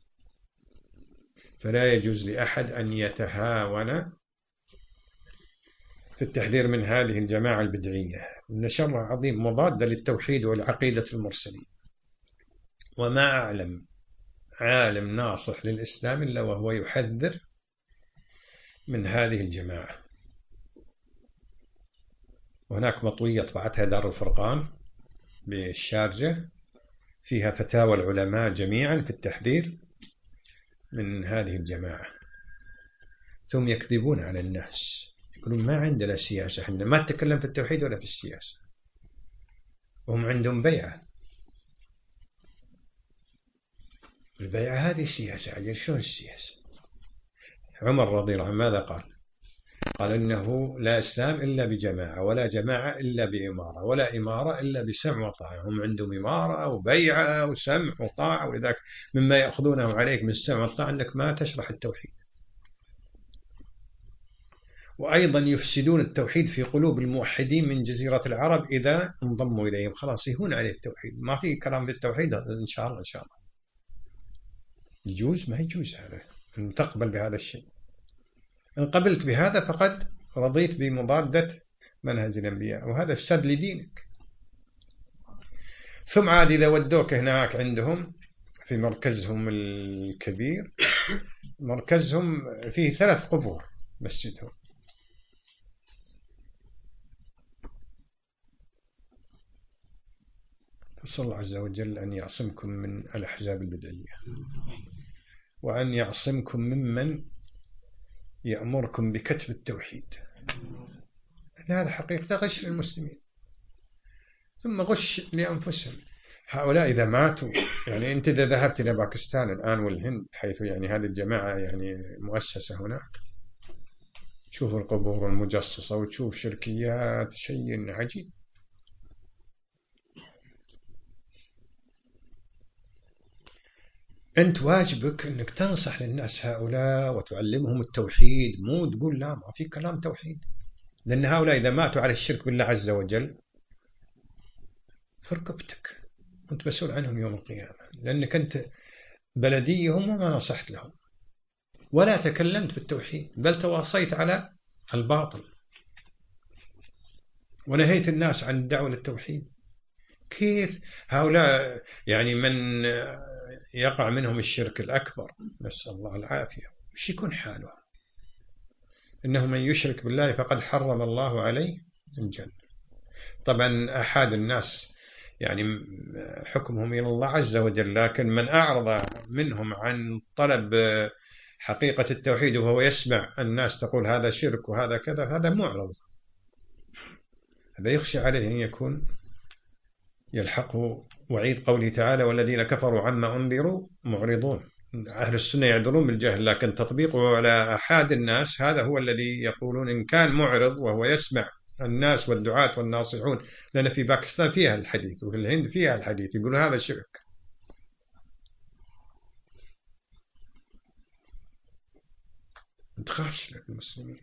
فلا يجوز لأحد أن يتهاون في التحذير من هذه الجماعة البدعية، إن شرها عظيم مضادة للتوحيد والعقيدة المرسلين. وما أعلم عالم ناصح للإسلام إلا وهو يحذر من هذه الجماعة. وهناك مطوية طبعتها دار الفرقان بالشارجة فيها فتاوى العلماء جميعا في التحذير من هذه الجماعة. ثم يكذبون على الناس، يقولون ما عندنا سياسة، احنا ما نتكلم في التوحيد ولا في السياسة، وهم عندهم بيعة. البيعة هذه سياسة، عجل شلون السياسة؟ عمر رضي الله عنه ماذا قال؟ قال إنه لا إسلام إلا بجماعة، ولا جماعة إلا بإمارة، ولا إمارة إلا بسمع وطاعة. هم عندهم إمارة وبيعة وسمع وطاعة، ولذلك مما يأخذونه عليك من السمع والطاعة أنك ما تشرح التوحيد. وأيضا يفسدون التوحيد في قلوب الموحدين من جزيرة العرب إذا انضموا إليهم، خلاص يهون عليه التوحيد، ما في كلام بالتوحيد إن شاء الله. إن شاء الله يجوز؟ ما يجوز هذا، أن تقبل بهذا الشيء. إن قبلت بهذا فقد رضيت بمضادة منهج الأنبياء، وهذا فساد لدينك. ثم عاد إذا ودوك هناك عندهم في مركزهم الكبير، مركزهم فيه ثلاث قبور مسجدهم، نسأل الله عز وجل أن يعصمكم من الأحزاب البدعية، وأن يعصمكم ممن يأمركم بكتب التوحيد، أن هذا حقيقة غش للمسلمين، ثم غش لأنفسهم. هؤلاء إذا ماتوا، يعني أنت إذا ذهبت إلى باكستان الآن والهند، حيث يعني هذه الجماعة يعني مؤسسة هناك، تشوف القبور المجصصة وتشوف شركيات، شيء عجيب. أنت واجبك أنك تنصح للناس هؤلاء وتعلمهم التوحيد، مو تقول لا ما في كلام توحيد، لأن هؤلاء إذا ماتوا على الشرك بالله عز وجل فرقبتك، أنت مسؤول عنهم يوم القيامة، لأنك أنت بلديهم وما نصحت لهم ولا تكلمت بالتوحيد، بل تواصيت على الباطل ونهيت الناس عن الدعوة للتوحيد. كيف هؤلاء يعني من يقع منهم الشرك الأكبر، نسأل الله العافية، وش يكون حاله؟ إنه من يشرك بالله فقد حرم الله عليه الجنة. طبعا أحد الناس يعني حكمهم إلى الله عز وجل، لكن من أعرض منهم عن طلب حقيقة التوحيد وهو يسمع الناس تقول هذا شرك وهذا كذا، هذا معرض، هذا يخشى عليه أن يكون يلحقه وعيد قوله تعالى والذين كفروا عما أنذروا معرضون. أهل السنة يعذرون بالجهل، لكن تطبيقه على أحد الناس هذا هو الذي يقولون إن كان معرض وهو يسمع الناس والدعاة والناصحون، لأن في باكستان فيها الحديث وفي الهند فيها الحديث، يقولون هذا شرك. تخاش للمسلمين.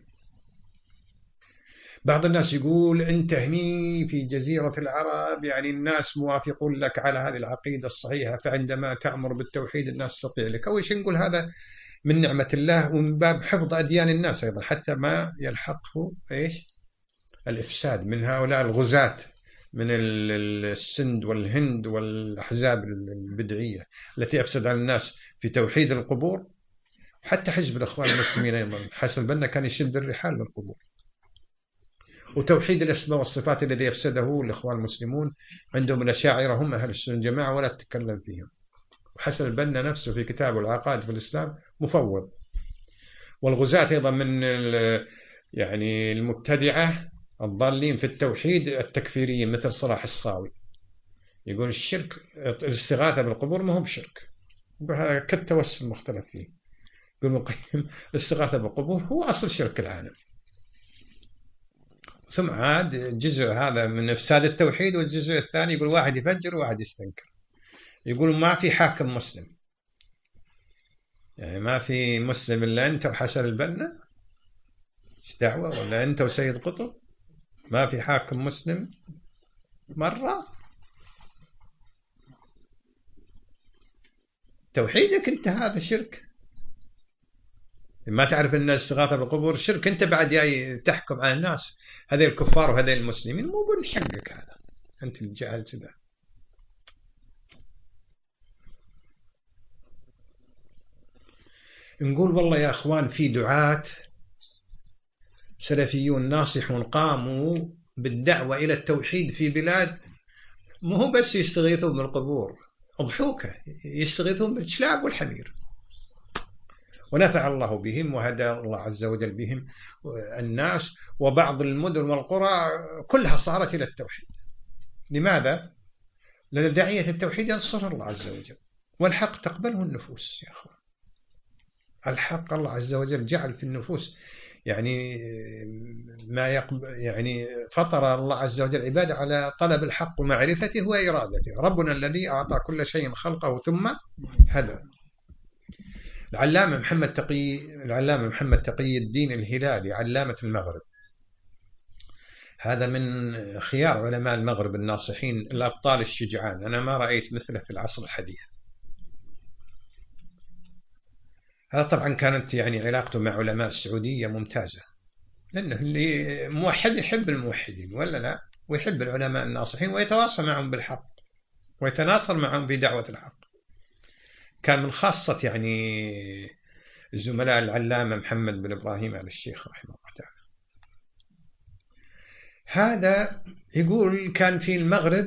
بعض الناس يقول أنت هني في جزيرة العرب يعني الناس موافقون لك على هذه العقيدة الصحيحة، فعندما تأمر بالتوحيد الناس تطيع لك. أول شيء نقول هذا من نعمة الله ومن باب حفظ أديان الناس أيضا، حتى ما يلحقه إيش الإفساد من هؤلاء الغزاة من السند والهند والأحزاب البدعية التي أفسد على الناس في توحيد القبور. حتى حزب الأخوان المسلمين أيضا حسن البنا كان يشد الرحال للقبور. وتوحيد الأسماء والصفات الذي يفسده الإخوان المسلمون عندهم الأشاعرة هم أهل السنة الجماعة ولا تتكلم فيهم. وحسن البنا نفسه في كتابه العقائد في الإسلام مفوض. والغزاة أيضا من يعني المبتدعة الضالين في التوحيد التكفيريين مثل صلاح الصاوي يقول الشرك الاستغاثة بالقبور ما هو بشرك، يقول هذا كالتوسل مختلف فيه. يقول القيم الاستغاثة بالقبور هو أصل شرك العالم. ثم عاد جزء هذا من إفساد التوحيد، والجزء الثاني يقول واحد يفجر وواحد يستنكر. يقول ما في حاكم مسلم، يعني ما في مسلم إلا أنت وحسن البنا، إيش دعوة؟ ولا أنت وسيد قطب؟ ما في حاكم مسلم مرة؟ توحيدك أنت هذا شرك. ما تعرف أن الاستغاثة بالقبور شرك، أنت بعد جاي تحكم على الناس هذين الكفار وهذين المسلمين، مو من حقك هذا، أنت اللي جاهلت ذا. نقول والله يا أخوان في دعاة سلفيون ناصحون قاموا بالدعوة إلى التوحيد في بلاد، مو هو بس يستغيثون بالقبور، أضحوكة يستغيثون بالكلاب والحمير، ونفع الله بهم وهدى الله عز وجل بهم الناس. وبعض المدن والقرى كلها صارت إلى التوحيد. لماذا؟ لأن داعية التوحيد ينصر الله عز وجل، والحق تقبله النفوس يا أخوان. الحق الله عز وجل جعل في النفوس يعني ما يقبل، يعني فطر الله عز وجل عباده على طلب الحق ومعرفته وإرادته. ربنا الذي أعطى كل شيء خلقه ثم هدى. العلامة محمد تقي العلامة محمد تقي الدين الهلالي علامة المغرب، هذا من خيار علماء المغرب الناصحين الأبطال الشجعان، أنا ما رأيت مثله في العصر الحديث. هذا طبعا كانت يعني علاقته مع علماء السعودية ممتازة، لأنه اللي موحد يحب الموحدين ولا لا، ويحب العلماء الناصحين ويتواصل معهم بالحق ويتناصر معهم في دعوة الحق. كان من خاصة يعني الزملاء العلامة محمد بن إبراهيم آل الشيخ رحمه الله تعالى. هذا يقول كان في المغرب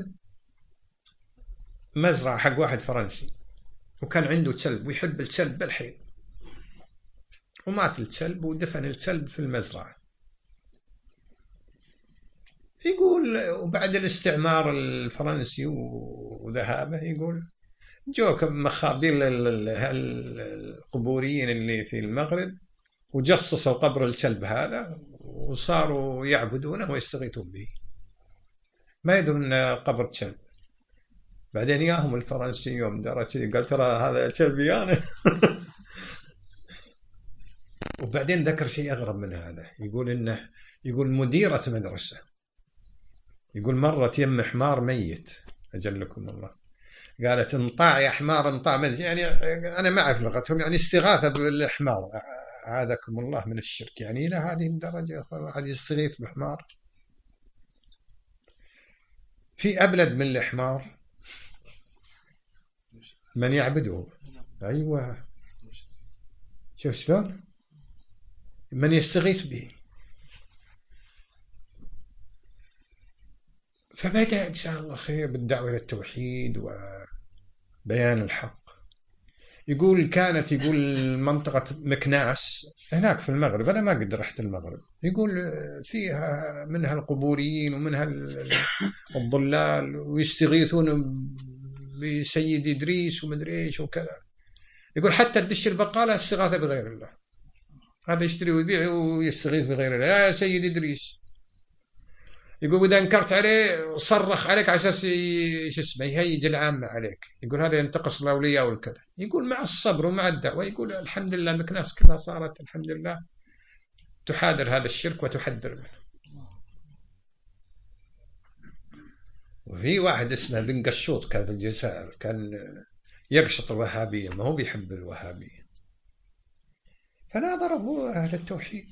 مزرعة حق واحد فرنسي، وكان عنده كلب ويحب الكلب بالحيل، ومات الكلب ودفن الكلب في المزرعة. يقول وبعد الاستعمار الفرنسي وذهابه يقول جوك مخابيل القبوريين اللي في المغرب وجصصوا قبر الكلب هذا وصاروا يعبدونه ويستغيثون به، ما يدرون قبر كلب. بعدين ياهم الفرنسي يوم درجة قال ترى هذا كلبي أنا. وبعدين ذكر شيء أغرب من هذا، يقول إنه يقول مديرة مدرسة يقول مرت يم حمار ميت أجلكم الله، قالت انطاع يا حمار انطاع، يعني أنا ما أعرف لغتهم، يعني استغاثة بالحمار، عاذكم الله من الشرك، يعني إلى هذه الدرجة واحد يستغيث بحمار. في أبلد من الحمار من يعبده. أيوة شوف شلون من يستغيث به. فبدأ إن شاء الله خير بالدعوة إلى التوحيد وبيان الحق. يقول كانت يقول منطقة مكناس هناك في المغرب، أنا ما قد رحت المغرب، يقول فيها منها القبوريين ومنها الضلال ويستغيثون بسيد إدريس ومدري إيش وكذا. يقول حتى تدش البقالة استغاثة بغير الله، هذا يشتري ويبيع ويستغيث بغير الله. يا سيد إدريس، يقول إذا انكرت عليه صرخ عليك على أساس شو اسمه يهيج العامة عليك، يقول هذا ينتقص الأولياء والكذا. يقول مع الصبر ومع الدعوة، يقول الحمد لله أنك ناس كلها صارت الحمد لله تحاذر هذا الشرك وتحذر منه. وفي واحد اسمه بن قشوط كان في الجزائر، كان يقشط الوهابية، ما هو بيحب الوهابية، فناظره أهل التوحيد.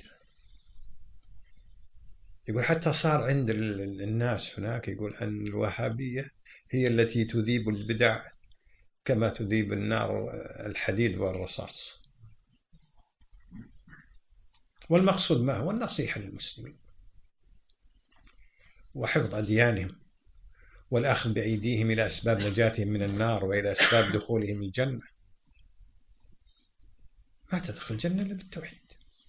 يقول حتى صار عند الناس هناك يقول أن الوهابية هي التي تذيب البدع كما تذيب النار الحديد والرصاص. والمقصود ما هو النصيحة للمسلمين وحفظ أديانهم والأخذ بأيديهم إلى أسباب نجاتهم من النار وإلى أسباب دخولهم الجنة. ما تدخل الجنة إلا بالتوحيد،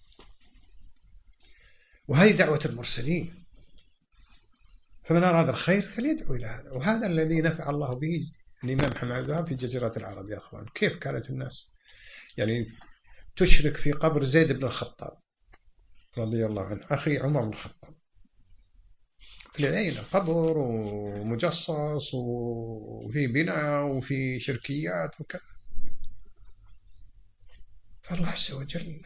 وهذه دعوة المرسلين. فمن أراد الخير فليدعو إلى هذا، وهذا الذي نفع الله به الإمام محمد عبد الوهاب في جزيرة العرب. يا أخوان، كيف كانت الناس يعني تشرك في قبر زيد بن الخطاب رضي الله عنه أخي عمر بن الخطاب، في العين قبر ومجصص وفي بناء وفي شركيات وكذا. فالله عز وجل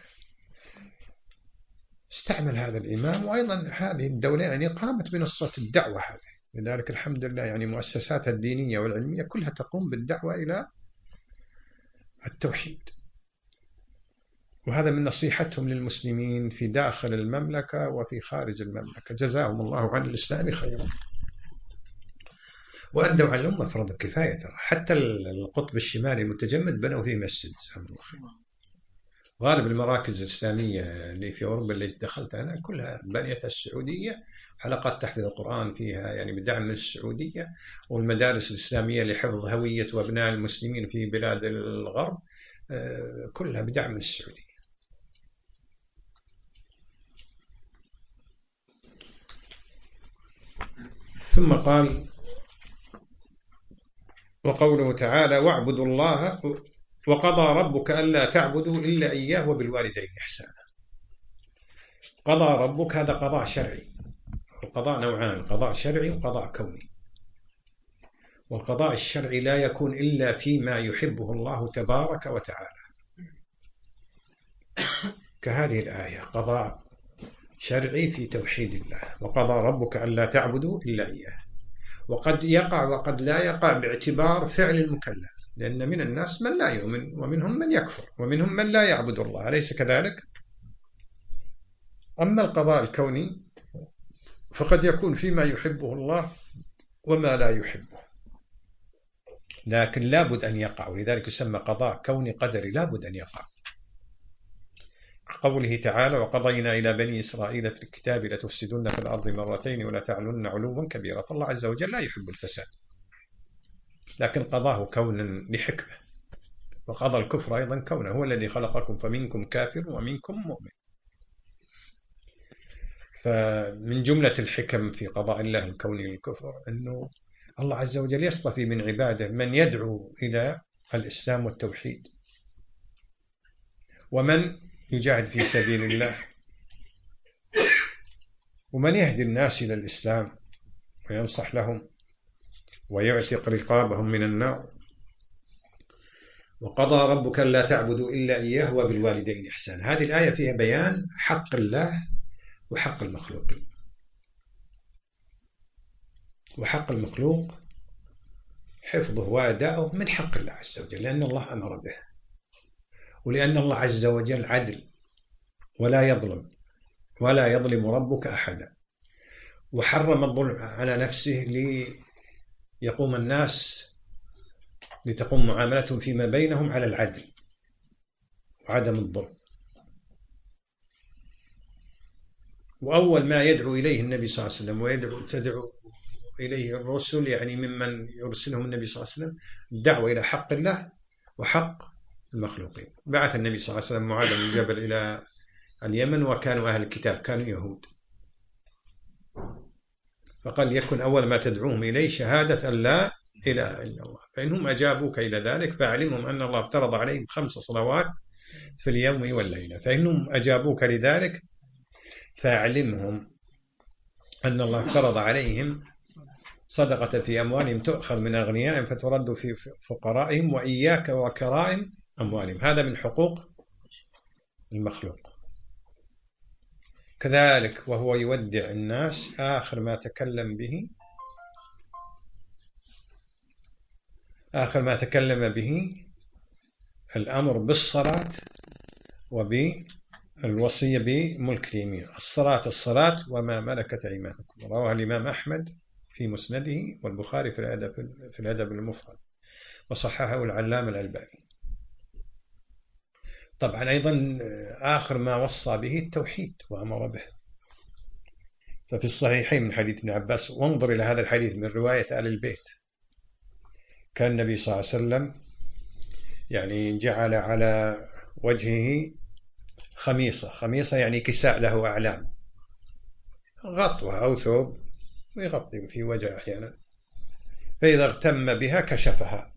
استعمل هذا الإمام، وأيضا هذه الدولة يعني قامت بنصرة الدعوة هذه. لذلك الحمد لله يعني مؤسساتها الدينية والعلمية كلها تقوم بالدعوة إلى التوحيد، وهذا من نصيحتهم للمسلمين في داخل المملكة وفي خارج المملكة. جزاهم الله عن الإسلام خيرا، وأدوا على الأمة فرض الكفاية. ترى حتى القطب الشمالي المتجمد بنوا فيه مسجد. غالب المراكز الإسلامية اللي في أوروبا اللي دخلت أنا كلها بنيتها السعودية، حلقات تحفيظ القرآن فيها يعني بدعم من السعودية، والمدارس الإسلامية لحفظ هوية وأبناء المسلمين في بلاد الغرب كلها بدعم من السعودية. ثم قال: وقوله تعالى: واعبدوا الله وقضى ربك ألا تعبدوا إلا إياه وبالوالدين إحسانا. قضى ربك هذا قضاء شرعي، القضاء نوعان: قضاء شرعي وقضاء كوني. والقضاء الشرعي لا يكون إلا فيما يحبه الله تبارك وتعالى، كهذه الآية قضاء شرعي في توحيد الله: وقضى ربك ألا تعبدوا إلا إياه. وقد يقع وقد لا يقع باعتبار فعل المكلف، لأن من الناس من لا يؤمن ومنهم من يكفر ومنهم من لا يعبد الله، أليس كذلك؟ أما القضاء الكوني فقد يكون فيما يحبه الله وما لا يحبه، لكن لابد أن يقع، ولذلك يسمى قضاء كوني قدري، لابد أن يقع. قوله تعالى: وقضينا إلى بني إسرائيل في الكتاب لتفسدن في الأرض مرتين ولا تعلن علوا كبيرا. فالله عز وجل لا يحب الفساد، لكن قضاه كونا لحكمة. وقضى الكفر أيضا كونا: هو الذي خلقكم فمنكم كافر ومنكم مؤمن. فمن جملة الحكم في قضاء الله الكوني للكفر أنه الله عز وجل يصطفي من عباده من يدعو إلى الإسلام والتوحيد، ومن يجاهد في سبيل الله، ومن يهدي الناس إلى الإسلام وينصح لهم ويعتق رقابهم من النار. وقضى ربك لا تعبدوا إلا إياه وبالوالدين إحسانا. هذه الآية فيها بيان حق الله وحق المخلوقين. وحق المخلوق حفظه وأداؤه من حق الله عز وجل، لأن الله أمر به، ولأن الله عز وجل عدل ولا يظلم ولا يظلم ربك أحدا. وحرم الظلم على نفسه ليقوم الناس لتقوم معاملتهم فيما بينهم على العدل وعدم الظلم. وأول ما يدعو إليه النبي صلى الله عليه وسلم ويدعو تدعو إليه الرسل، يعني ممن يرسلهم النبي صلى الله عليه وسلم، الدعوة إلى حق الله وحق المخلوقين. بعث النبي صلى الله عليه وسلم معاذ بن جبل إلى اليمن، وكانوا أهل الكتاب، كانوا يهود، فقال: يكن أول ما تدعوهم إليه شهادة أن لا إله إلا الله. فإنهم أجابوك إلى ذلك فأعلمهم أن الله افترض عليهم خمس صلوات في اليوم والليلة. فإنهم أجابوك لذلك فأعلمهم أن الله افترض عليهم صدقة في أموالهم تؤخذ من أغنيائهم فترد في فقرائهم، وإياك وكرائم أموالهم. هذا من حقوق المخلوق. كذلك وهو يودع الناس آخر ما تكلم به آخر ما تكلم به الأمر بالصلاة وبالوصية بملك اليمين. الصلاة الصلاة وما ملكت أيمانكم. رواه الإمام أحمد في مسنده والبخاري في الأدب في الأدب المفرد وصححه العلامة الألباني. طبعا أيضا آخر ما وصى به التوحيد وأمر به. ففي الصحيحين من حديث ابن عباس، وانظر إلى هذا الحديث من رواية آل البيت، كان النبي صلى الله عليه وسلم يعني جعل على وجهه خميصة، خميصة يعني كساء له أعلام، غطوة أو ثوب ويغطي في وجهه أحيانا، فإذا اغتم بها كشفها.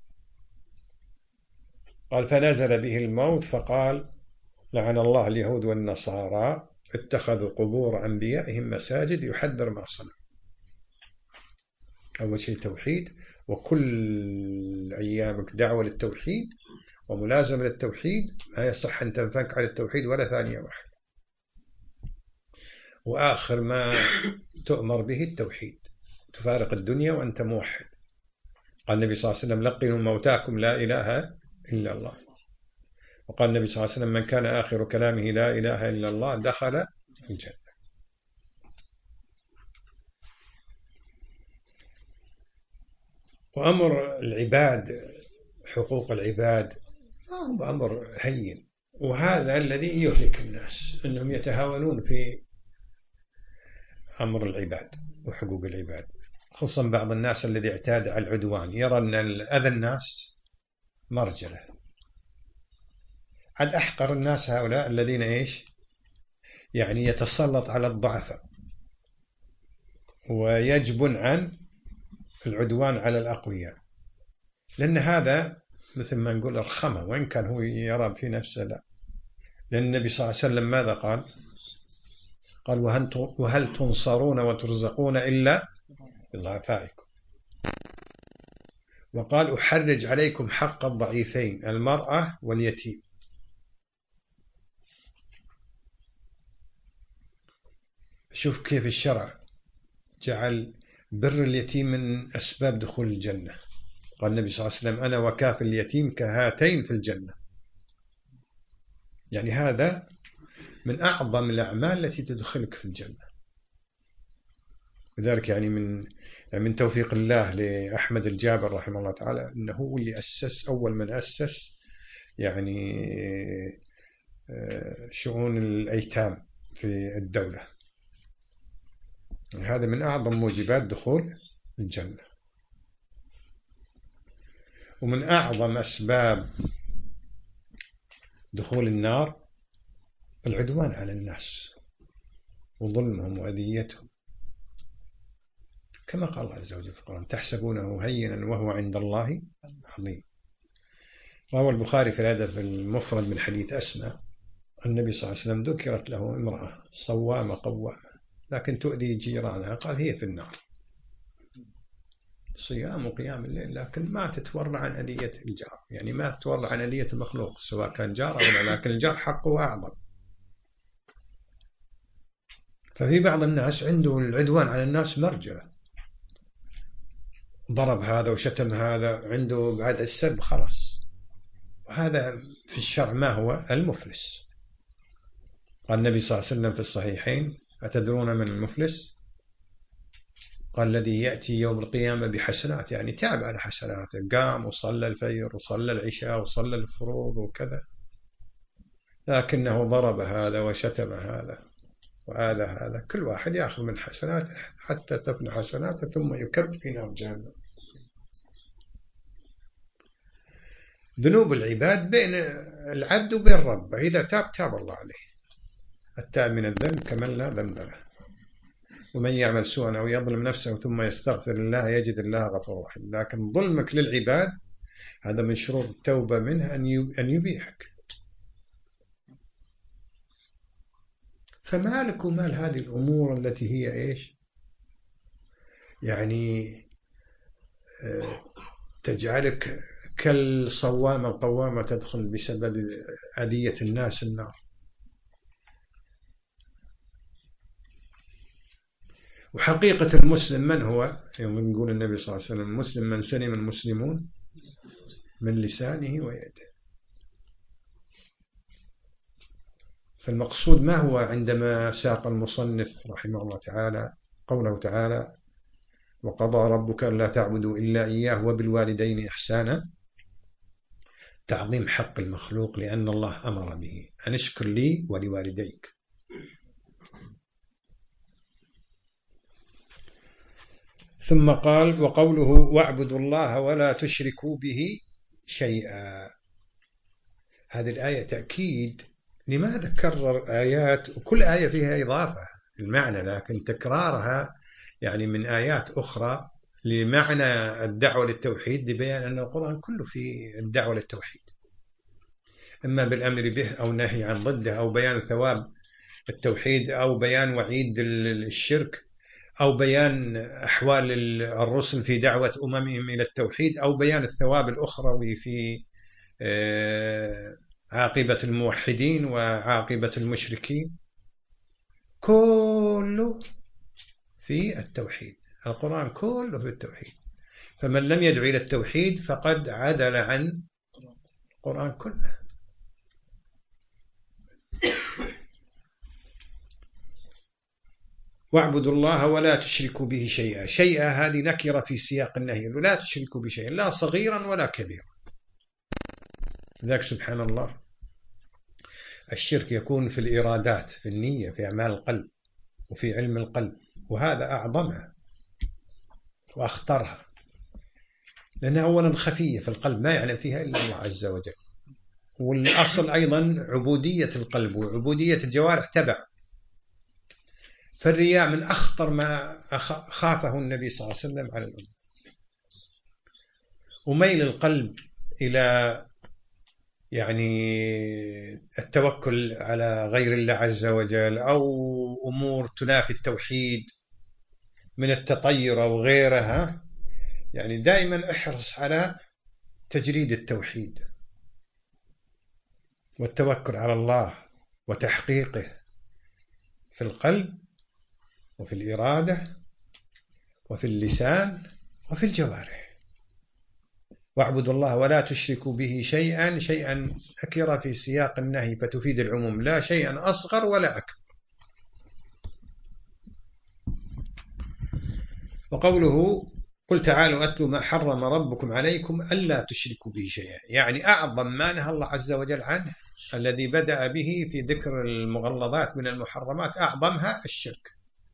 قال فنزل به الموت فقال لعن الله اليهود والنصارى اتخذوا قبور أنبيائهم مساجد، يحذر ما صنع. أول شيء توحيد، وكل أيامك دعوة للتوحيد وملازمة للتوحيد، ما يصح أن تنفك على التوحيد ولا ثانية واحدة. وآخر ما تؤمر به التوحيد، تفارق الدنيا وأنت موحد. قال النبي صلى الله عليه وسلم لقنوا موتاكم لا إله إلا الله. وقال النبي صلى الله عليه وسلم من كان آخر كلامه لا إله إلا الله دخل الجنة. وأمر العباد، حقوق العباد، هو أمر هين، وهذا الذي يهلك الناس أنهم يتهاونون في أمر العباد وحقوق العباد، خصوصا بعض الناس الذي اعتاد على العدوان، يرى أن أذى الناس مرجلة. عد أحقر الناس هؤلاء الذين إيش يعني يتسلط على الضعفاء ويجبن عن العدوان على الأقوياء، لأن هذا مثل ما نقول الرخمة، وإن كان هو يرى في نفسه لا. لأن النبي صلى الله عليه وسلم ماذا قال؟ قال وهل تنصرون وترزقون إلا بضعفائكم. وقال أحرج عليكم حق الضعيفين المرأة واليتيم. شوف كيف الشرع جعل بر اليتيم من أسباب دخول الجنة. قال النبي صلى الله عليه وسلم أنا وكاف اليتيم كهاتين في الجنة. يعني هذا من أعظم الأعمال التي تدخلك في الجنة. لذلك يعني من من توفيق الله لأحمد الجابر رحمه الله تعالى أنه هو اللي أسس، أول من أسس يعني شؤون الأيتام في الدولة. هذا من أعظم موجبات دخول الجنة. ومن أعظم أسباب دخول النار العدوان على الناس وظلمهم وأذيتهم، كما قال الله عز وجل في القرآن تحسبونه هينا وهو عند الله عظيم. روى البخاري في الأدب المفرد من حديث أسماء النبي صلى الله عليه وسلم ذكرت له امرأة صوامة قوامة لكن تؤذي جيرانها، قال هي في النار، صيام وقيام الليل لكن ما تتورع عن أذية الجار، يعني ما تتورع عن أذية المخلوق سواء كان جار أو لا، لكن الجار حقه أعظم. ففي بعض الناس عنده العدوان على الناس مرجلة، ضرب هذا وشتم هذا، عنده بعد السب خلاص. وهذا في الشرع ما هو المفلس. قال النبي صلى الله عليه وسلم في الصحيحين أتدرون من المفلس؟ قال الذي يأتي يوم القيامة بحسنات، يعني تعب على حسناته، قام وصلى الفجر وصلى العشاء وصلى الفروض وكذا، لكنه ضرب هذا وشتم هذا وآذى هذا. كل واحد يأخذ من حسناته حتى تفنى حسناته ثم يكب في نار جهنم. ذنوب العباد بين العبد وبين ربه، إذا تاب تاب الله عليه. التائب من الذنب كمن لا ذنب له. ومن يعمل سوءا أو يظلم نفسه ثم يستغفر الله يجد الله غفورا رحيم. لكن ظلمك للعباد هذا من شروط التوبة منه أن يبيحك. فما لك ومال هذه الأمور التي هي إيش يعني تجعلك كالصوامة القوامة تدخل بسبب أذية الناس النار. وحقيقة المسلم من هو؟ يوم يقول النبي صلى الله عليه وسلم المسلم من سلم المسلمون من لسانه ويده. فالمقصود ما هو عندما ساق المصنف رحمه الله تعالى قوله تعالى وقضى ربك ألا تعبدوا إلا إياه وبالوالدين إحسانا، تعظيم حق المخلوق لأن الله أمر به أن اشكر لي ولوالديك. ثم قال وقوله واعبدوا الله ولا تشركوا به شيئا. هذه الآية تأكيد. لماذا كرر آيات وكل آية فيها إضافة المعنى، لكن تكرارها يعني من آيات أخرى لمعنى الدعوة للتوحيد لبيان أن القرآن كله في الدعوة للتوحيد، إما بالأمر به أو النهي عن ضده أو بيان ثواب التوحيد أو بيان وعيد الشرك أو بيان أحوال الرسل في دعوة أممهم إلى التوحيد أو بيان الثواب الأخروي في عاقبة الموحدين وعاقبة المشركين. كله في التوحيد، القرآن كله في التوحيد. فمن لم يدعو إلى التوحيد فقد عدل عن القرآن كله. واعبدوا الله ولا تشركوا به شيئا. شيئا هذه نكرة في سياق النهي، لا تشركوا بشيء لا صغيرا ولا كبيرا. ذاك سبحان الله الشرك يكون في الإرادات، في النية، في أعمال القلب وفي علم القلب، وهذا أعظمها وأخطرها لأنها أولا خفية في القلب ما يعلم فيها إلا الله عز وجل. والأصل أيضا عبودية القلب وعبودية الجوارح تبع. فالرياء من أخطر ما خافه النبي صلى الله عليه وسلم على الأمة. وميل القلب إلى يعني التوكل على غير الله عز وجل أو أمور تنافي التوحيد من التطير أو غيرها، يعني دائما احرص على تجريد التوحيد والتوكل على الله وتحقيقه في القلب وفي الإرادة وفي اللسان وفي الجوارح. واعبدوا الله ولا تشركوا به شيئا. شيئا أكر في سياق النهي فتفيد العموم، لا شيئا أصغر ولا أكبر. وقوله قل تعالوا أتلوا ما حرم ربكم عليكم ألا تشركوا به شيئا، يعني أعظم ما نهى الله عز وجل عنه الذي بدأ به في ذكر المغلظات من المحرمات أعظمها الشرك.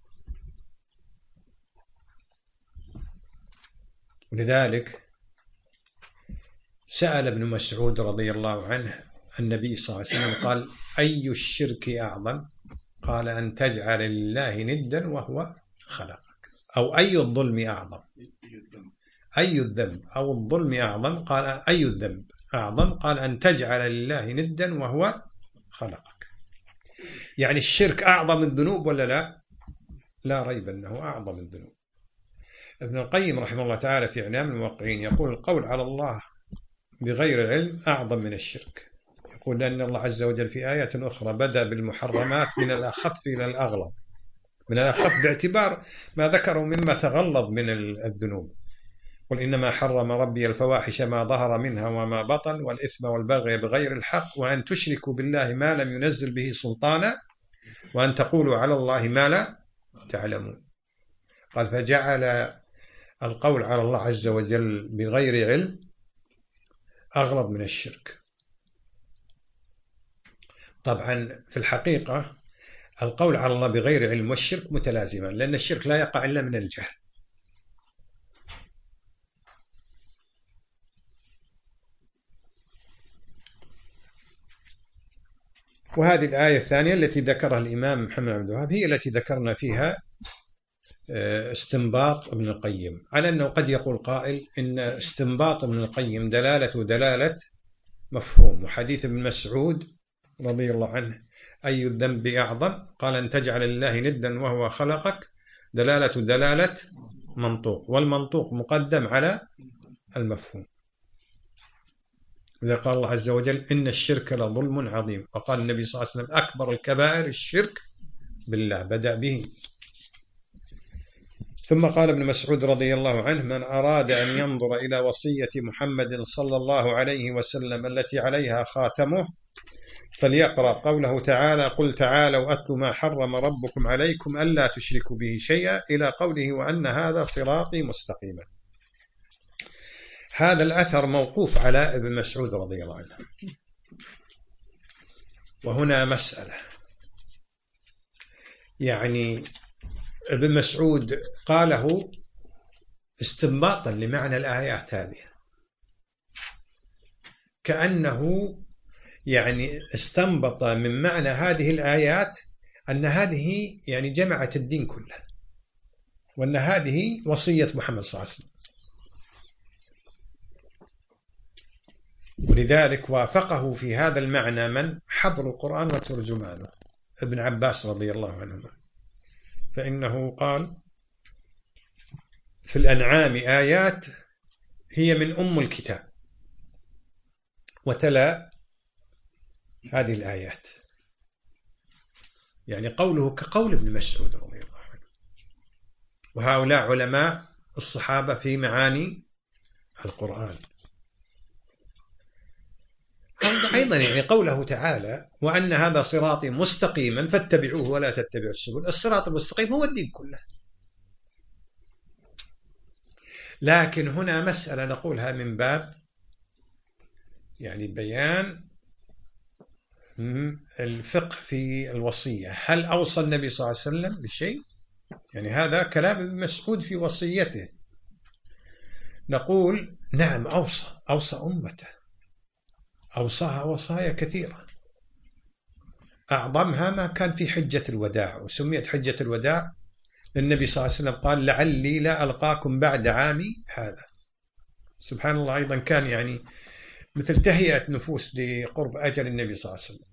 ولذلك سأل ابن مسعود رضي الله عنه النبي صلى الله عليه وسلم قال أي الشرك أعظم؟ قال أن تجعل لله ندا وهو خلقك. أو أي الظلم أعظم؟ أي الذنب أو الظلم أعظم؟ قال أي الذنب أعظم؟ قال أن تجعل لله ندا وهو خلقك. يعني الشرك أعظم الذنوب ولا لا؟ لا ريب أنه أعظم الذنوب. ابن القيم رحمه الله تعالى في إعلام الموقعين يقول القول على الله بغير علم أعظم من الشرك. يقول لأن الله عز وجل في آية أخرى بدأ بالمحرمات من الأخف إلى الأغلظ، من الأخف باعتبار ما ذكروا مما تغلظ من الذنوب. قل إنما حرم ربي الفواحش ما ظهر منها وما بطن والإثم والبغي بغير الحق وأن تشركوا بالله ما لم ينزل به سلطانا وأن تقولوا على الله ما لا تعلمون. قال فجعل القول على الله عز وجل بغير علم أغلظ من الشرك. طبعا في الحقيقة القول على الله بغير علم والشرك متلازمان، لأن الشرك لا يقع إلا من الجهل. وهذه الآية الثانية التي ذكرها الإمام محمد بن عبد الوهاب هي التي ذكرنا فيها استنباط ابن القيم، على أنه قد يقول قائل إن استنباط ابن القيم دلالة دلالة مفهوم، وحديث ابن مسعود رضي الله عنه أي الذنب أعظم قال أن تجعل الله ندا وهو خلقك دلالة دلالة منطوق، والمنطوق مقدم على المفهوم. إذا قال الله عز وجل إن الشرك لظلم عظيم، وقال النبي صلى الله عليه وسلم أكبر الكبائر الشرك بالله، بدأ به. ثم قال ابن مسعود رضي الله عنه من أراد أن ينظر إلى وصية محمد صلى الله عليه وسلم التي عليها خاتمه فليقرأ قوله تعالى قل تعالوا أتل ما حرم ربكم عليكم ألا تشركوا به شيئا إلى قوله وأن هذا صراطي مستقيما. هذا الأثر موقوف على ابن مسعود رضي الله عنه. وهنا مسألة، يعني ابن مسعود قاله استنباطا لمعنى الآيات هذه، كأنه يعني استنبط من معنى هذه الآيات أن هذه يعني جمعت الدين كله، وأن هذه وصية محمد صلى الله عليه وسلم. ولذلك وافقه في هذا المعنى من حبر القرآن وترجمانه ابن عباس رضي الله عنهما، فإنه قال في الأنعام آيات هي من أم الكتاب، وتلا هذه الآيات، يعني قوله كقول ابن مسعود رضي الله عنه. وهؤلاء علماء الصحابة في معاني القرآن. أيضا يعني قوله تعالى وأن هذا صراطي مستقيما فاتبعوه ولا تتبعوا السبل، الصراط المستقيم هو الدين كله. لكن هنا مسألة نقولها من باب يعني بيان الفقه في الوصية. هل أوصى النبي صلى الله عليه وسلم بشيء؟ يعني هذا كلام ابن مسعود في وصيته. نقول نعم أوصى، أوصى أمته، أوصاها وصايا كثيرة، أعظمها ما كان في حجة الوداع، وسميت حجة الوداع النبي صلى الله عليه وسلم قال لعلي لا ألقاكم بعد عامي هذا. سبحان الله، أيضا كان يعني مثل تهيئة نفوس لقرب أجل النبي صلى الله عليه وسلم.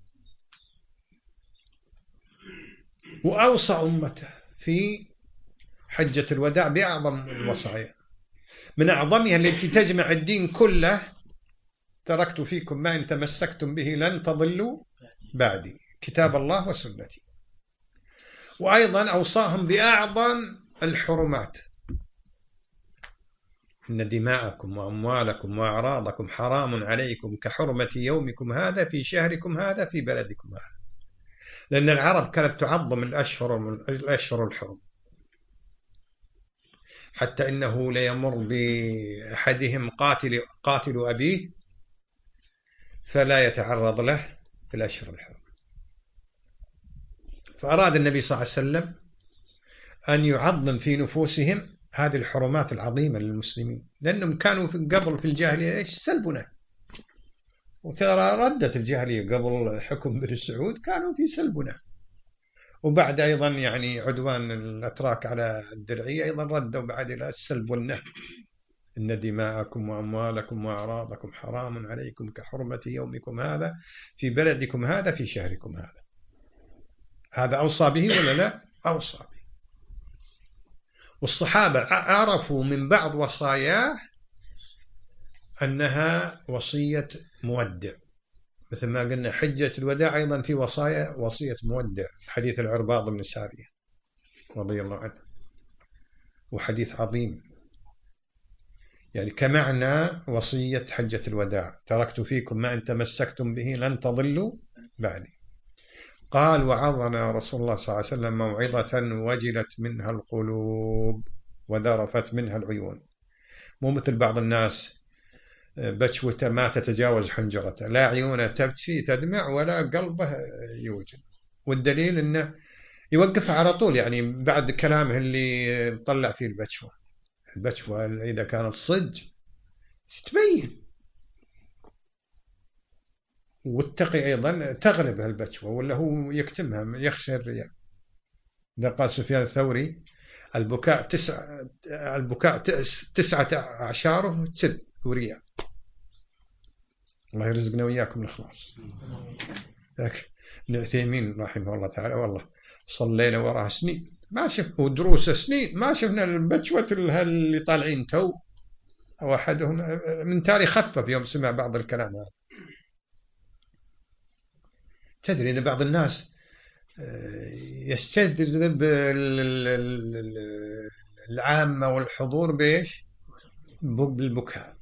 وأوصى أمته في حجة الوداع بأعظم الوصايا، من أعظمها التي تجمع الدين كله تركت فيكم ما إن تمسكتم به لن تضلوا بعدي، كتاب الله وسنتي. وأيضا أوصاهم بأعظم الحرمات، إن دماءكم وأموالكم وأعراضكم حرام عليكم كحرمة يومكم هذا في شهركم هذا في بلدكم هذا. لأن العرب كانت تعظم الأشهر الأشهر الحرم، حتى إنه ليمر بأحدهم قاتل قاتل أبيه فلا يتعرض له في الأشهر الحرم. فأراد النبي صلى الله عليه وسلم أن يعظم في نفوسهم هذه الحرمات العظيمة للمسلمين، لأنهم كانوا في قبل في الجاهلية إيش سلبنا. وترى ردت الجاهلية قبل حكم بن سعود كانوا في سلبنا، وبعد أيضا يعني عدوان الأتراك على الدرعية أيضا ردوا بعد إلى السلب والنهب. إن دماءكم وأموالكم وأعراضكم حرام عليكم كحرمة يومكم هذا في بلدكم هذا في شهركم هذا. هذا أوصى به ولا لا؟ أوصى به. والصحابة عرفوا من بعض وصاياه أنها وصية مودع، مثل ما قلنا حجة الوداع أيضا في وصايا وصية مودع، حديث العرباض بن سارية رضي الله عنه، وحديث عظيم يعني كمعنى وصية حجة الوداع تركت فيكم ما إن تمسكتم به لن تضلوا بعدي. قال وعظنا رسول الله صلى الله عليه وسلم موعظة وجلت منها القلوب وذرفت منها العيون. مو مثل بعض الناس بشوته ما تتجاوز حنجرته، لا عيونه تبكي تدمع ولا قلبه يوجد. والدليل أنه يوقفها على طول، يعني بعد كلامه اللي طلع فيه البشوة. البشوة إذا كانت صج تبين، والتقي أيضا تغلب البشوة، ولا هو يكتمها يخشى الرياء. إذا قال سفيان الثوري البكاء تسع البكاء تسعة أعشاره تسد ورياء. الله يرزقنا وإياكم الإخلاص. ذاك ابن عثيمين رحمه الله تعالى والله صلينا وراها سنين ما شف ودروس سنين ما شفنا البشوة اللي طالعين تو أو أحدهم من تالي خفف يوم سمع بعض الكلام هذا. تدري أن بعض الناس يستجذب العامة والحضور بإيش؟ بالبكاء،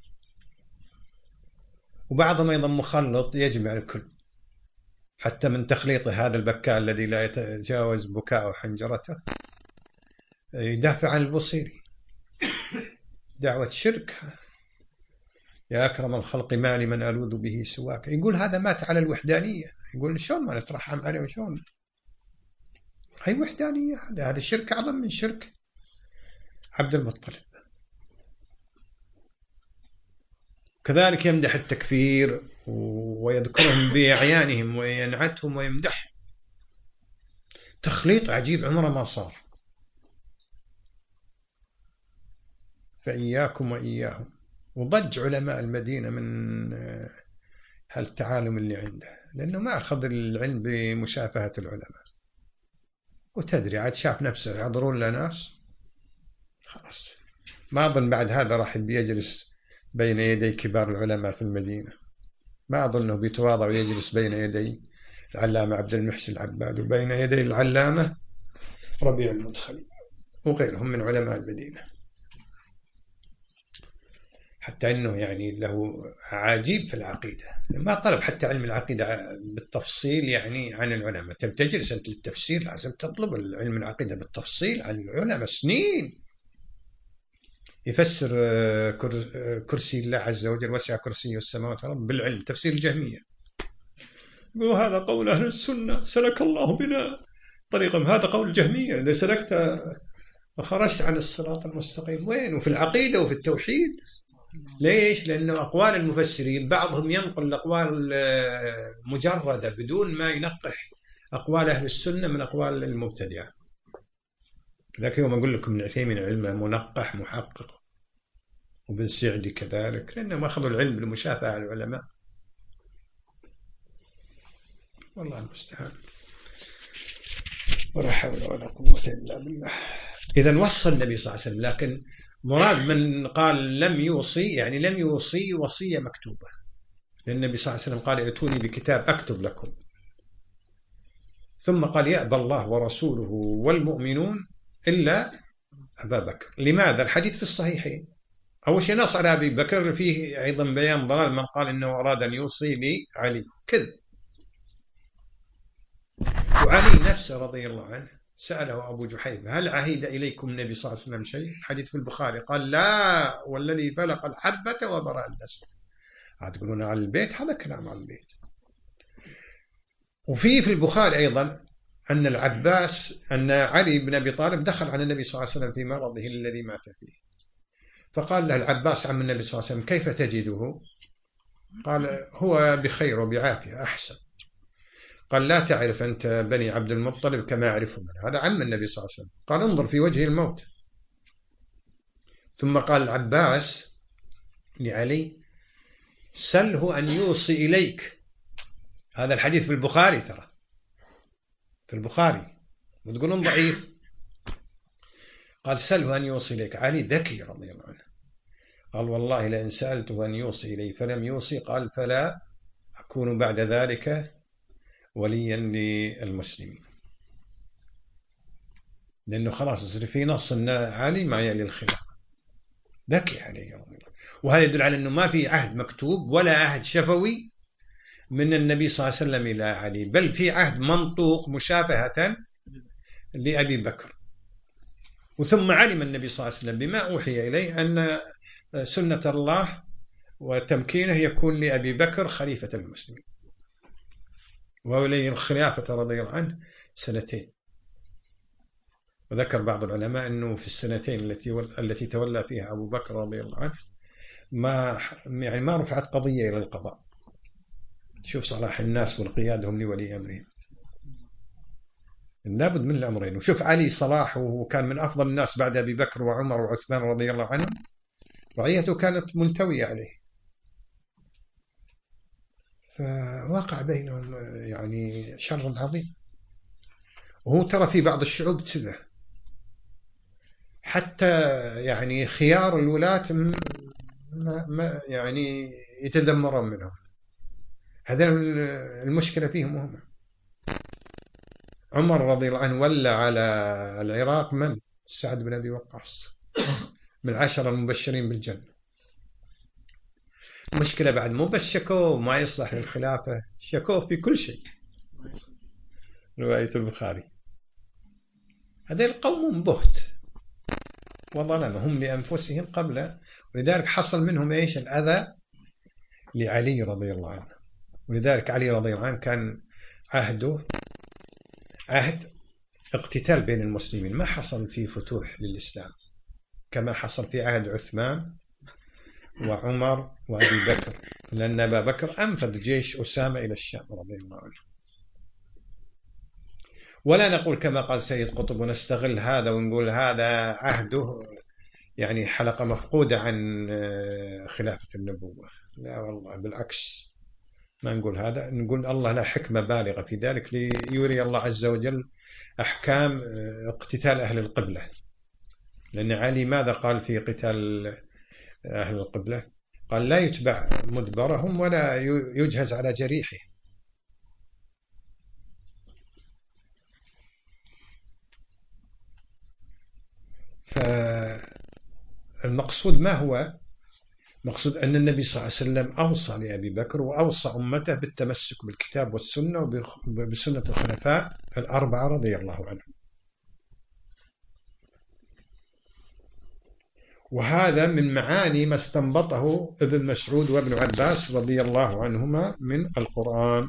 وبعضهم أيضا مخلط يجمع الكل، حتى من تخليطه هذا البكاء الذي لا يتجاوز بكاء حنجرته يدافع عن البصيري. دعوة شرك. يا أكرم الخلق ما لمن ألوذ به سواك. يقول هذا مات على الوحدانية. يقول شلون ما نترحم عليه وشلون؟ هي وحدانية. هذا هذا الشرك أعظم من شرك عبد المطلب. كذلك يمدح التكفير ويذكرهم بأعيانهم وينعتهم ويمدح. تخليط عجيب عمره ما صار. فإياكم وإياهم. وضج علماء المدينة من هالتعالم اللي عنده، لأنه ما أخذ العلم بمشافهة العلماء. وتدري عاد شاف نفسه يحضرون له ناس خلاص ما أظن بعد هذا راح بيجلس بين يدي كبار العلماء في المدينة. ما أظنه بيتواضع ويجلس بين يدي العلامة عبد المحسن العباد وبين يدي العلامة ربيع المدخلي وغيرهم من علماء المدينة. حتى أنه يعني له عجيب في العقيدة، ما طلب حتى علم العقيدة بالتفصيل يعني عن العلماء. تجلس أنت للتفسير لازم تطلب العلم العقيدة بالتفصيل عن العلماء سنين. يفسر كرسي الله عز وجل وسع كرسيه السماوات والأرض بالعلم، تفسير الجهمية. يقول هذا قول أهل السنة سلك الله بنا طريقهم. هذا قول الجهمية، إذا سلكت وخرجت عن الصراط المستقيم. وين؟ وفي العقيدة وفي التوحيد. ليش؟ لأنه أقوال المفسرين بعضهم ينقل الأقوال مجردة بدون ما ينقح أقوال أهل السنة من أقوال المبتدعة. لكن يوم أقول لكم ابن عثيمين علمه منقح محقق، وابن سعدي كذلك، لأنهم أخذوا العلم بالمشافهة على العلماء. والله المستعان. ولا حول ولا قوة إلا بالله. إذا وصى النبي صلى الله عليه وسلم، لكن مراد من قال لم يوصي يعني لم يوصي وصية مكتوبة، لأن النبي صلى الله عليه وسلم قال ائتوني بكتاب أكتب لكم. ثم قال يأبى الله ورسوله والمؤمنون إلا أبا بكر. لماذا؟ الحديث في الصحيحين. أول شيء نص على أبي بكر فيه أيضا بيان ضلال من قال إنه أراد أن يوصي لعلي، كذب. وعلي نفسه رضي الله عنه سأله أبو جحيفة هل عهد إليكم النبي صلى الله عليه وسلم شيء؟ حديث في البخاري. قال لا والذي فلق الحبة وبرأ النسل. عاد تقولون على البيت، هذا كلام على البيت. وفي في البخاري أيضا أن العباس أن علي بن أبي طالب دخل على النبي صلى الله عليه وسلم في مرضه الذي مات فيه، فقال له العباس عم النبي صلى الله عليه وسلم كيف تجده؟ قال هو بخير وبعافية أحسن. قال لا تعرف أنت بني عبد المطلب كما أعرفهم. هذا عم النبي صلى الله عليه وسلم. قال انظر في وجه الموت. ثم قال العباس لعلي سله أن يوصي إليك. هذا الحديث في البخاري، ترى في البخاري، وتقولون ضعيف. قال سله أن يوصي إليك. علي ذكي رضي الله عنه قال والله لئن سألته أن يوصي إلي فلم يوصي قال فلا أكون بعد ذلك وليا للمسلمين. لأنه خلاص يصير في نص أن علي ما يلي الخلافة. ذكي علي رضي الله. وهذا يدل على أنه ما في عهد مكتوب ولا عهد شفوي من النبي صلى الله عليه وسلم إلى علي، بل في عهد منطوق مشافهة لأبي بكر. وثم علم النبي صلى الله عليه وسلم بما أوحي إليه أن سنة الله وتمكينه يكون لأبي بكر خليفة المسلمين، وولي الخلافة رضي الله عنه سنتين. وذكر بعض العلماء أنه في السنتين التي التي تولى فيها أبو بكر رضي الله عنه ما يعني ما رفعت قضية إلى القضاء. شوف صلاح الناس وانقيادهم لولي أمرهم. لابد من الأمرين. وشوف علي صلاح، وكان من أفضل الناس بعد أبي بكر وعمر وعثمان رضي الله عنهم، رعيته كانت ملتوية عليه، فوقع بينهم يعني شر عظيم. وهو ترى في بعض الشعوب كذا، حتى يعني خيار الولاة ما ما يعني يتذمرون منهم. هذا المشكلة فيهم هم. عمر رضي الله عنه ولى على العراق من؟ سعد بن أبي وقاص، من العشرة المبشرين بالجنة. المشكلة بعد مو بس شكوه ما يصلح للخلافة، شكوه في كل شيء. رواية البخاري. هذا القوم بهت وظلمهم لأنفسهم قبل، ولذلك حصل منهم إيش؟ الأذى لعلي رضي الله عنه. ولذلك علي رضي الله عنه كان عهده عهد اقتتال بين المسلمين، ما حصل فيه فتوح للإسلام كما حصل في عهد عثمان وعمر وأبي بكر، لأن أبا بكر أنفذ جيش أسامة إلى الشام رضي الله عنه. ولا نقول كما قال سيد قطب ونستغل هذا ونقول هذا عهده يعني حلقة مفقودة عن خلافة النبوة، لا والله بالعكس، ما نقول هذا. نقول الله لا حكمة بالغة في ذلك ليوري الله عز وجل أحكام اقتتال أهل القبلة. لأن علي ماذا قال في قتال أهل القبلة؟ قال لا يتبع مدبرهم ولا يجهز على جريحه. فالمقصود ما هو؟ مقصود أن النبي صلى الله عليه وسلم أوصى لأبي بكر وأوصى أمته بالتمسك بالكتاب والسنة وبسنة الخلفاء الأربعة رضي الله عنهم. وهذا من معاني ما استنبطه ابن مسعود وابن عباس رضي الله عنهما من القرآن.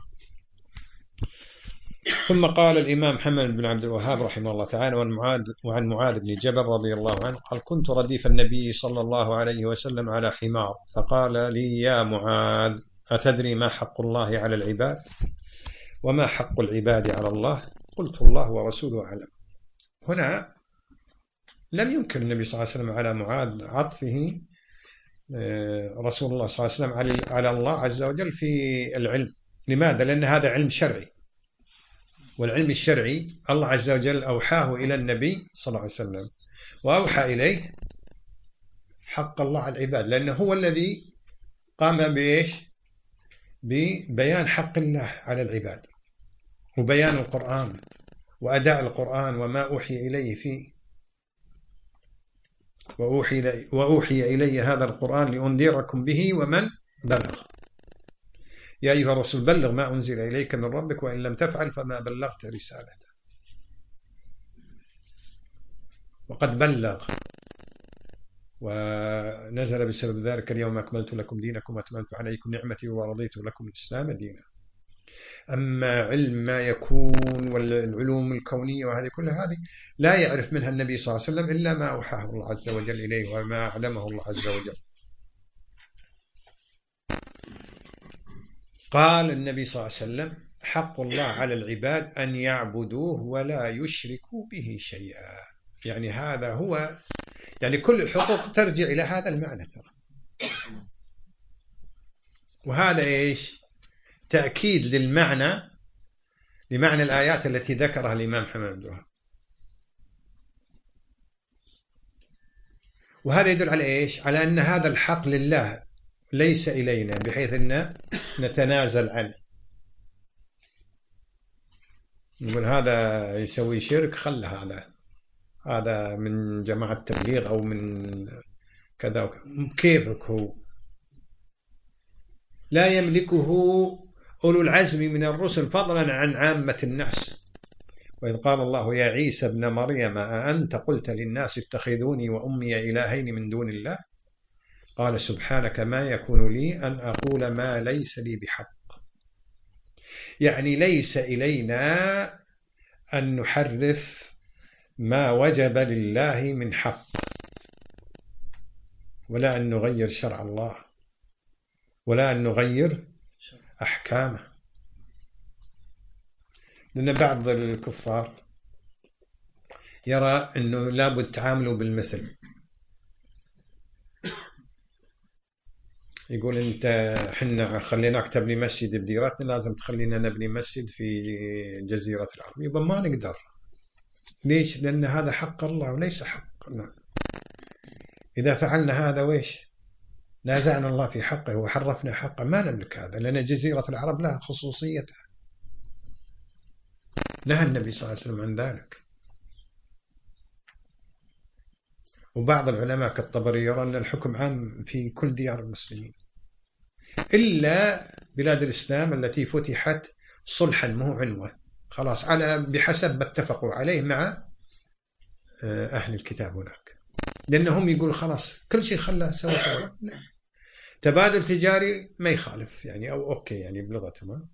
ثم قال الإمام محمد بن عبد الوهاب رحمه الله تعالى وعن معاذ بن جبل رضي الله عنه قال: كنت رديف النبي صلى الله عليه وسلم على حمار، فقال لي: يا معاذ، أتدري ما حق الله على العباد وما حق العباد على الله؟ قلت: الله ورسوله أعلم. هنا لم ينكر النبي صلى الله عليه وسلم على معاذ عطفه رسول الله صلى الله عليه وسلم على الله عز وجل في العلم. لماذا؟ لأن هذا علم شرعي، والعلم الشرعي الله عز وجل أوحاه إلى النبي صلى الله عليه وسلم، وأوحى إليه حق الله على العباد، لأنه هو الذي قام بإيش؟ ببيان حق الله على العباد، وبيان القرآن وأداء القرآن وما أوحي إليه فيه. وأوحي إلي, وأوحي إلي هذا القرآن لأنذركم به ومن بلغ. يا أيها الرسول بلغ ما أنزل إليك من ربك وإن لم تفعل فما بلغت رسالته. وقد بلغ، ونزل بسبب ذلك: اليوم أكملت لكم دينكم وأتممت عليكم نعمتي ورضيت لكم الإسلام دينا. أما علم ما يكون والعلوم الكونية وهذه كل هذه لا يعرف منها النبي صلى الله عليه وسلم إلا ما أوحاه الله عز وجل إليه وما أعلمه الله عز وجل. قال النبي صلى الله عليه وسلم: حق الله على العباد أن يعبدوه ولا يشركوا به شيئا. يعني هذا هو، يعني كل الحقوق ترجع إلى هذا المعنى ترى. وهذا إيش؟ تأكيد للمعنى، لمعنى الآيات التي ذكرها الإمام محمد بن الوهاب. وهذا يدل على إيش؟ على أن هذا الحق لله ليس إلينا، بحيث أن نتنازل عنه. نقول هذا يسوي شرك، خل هذا هذا من جماعة التبليغ أو من كذا وكذا. كيفك هو؟ لا يملكه أولو العزم من الرسل فضلا عن عامة الناس. وإذ قال الله: يا عيسى ابن مريم أأنت قلت للناس اتخذوني وأمي إلهين من دون الله؟ قال: سبحانك ما يكون لي أن أقول ما ليس لي بحق. يعني ليس إلينا أن نحرف ما وجب لله من حق، ولا أن نغير شرع الله، ولا أن نغير أحكامه. لأن بعض الكفار يرى أنه لابد تعاملوا بالمثل. يقول أنت حنا خليناك تبني مسجد بديرتنا، لازم تخلينا نبني مسجد في جزيرة العرب. يبقى ما نقدر. ليش؟ لأن هذا حق الله وليس حقنا. إذا فعلنا هذا ويش؟ نازعنا الله في حقه وحرفنا حقه، ما نملك هذا، لأن جزيرة العرب لها خصوصيتها. نهى النبي صلى الله عليه وسلم عن ذلك. وبعض العلماء كالطبري يرى أن الحكم عام في كل ديار المسلمين إلا بلاد الإسلام التي فتحت صلحا مو عنوة، خلاص على بحسب ما اتفقوا عليه مع أهل الكتاب هناك، لأنهم يقول خلاص كل شيء خلاه سوا سوا. تبادل تجاري ما يخالف يعني، أو أوكي يعني بلغتهم.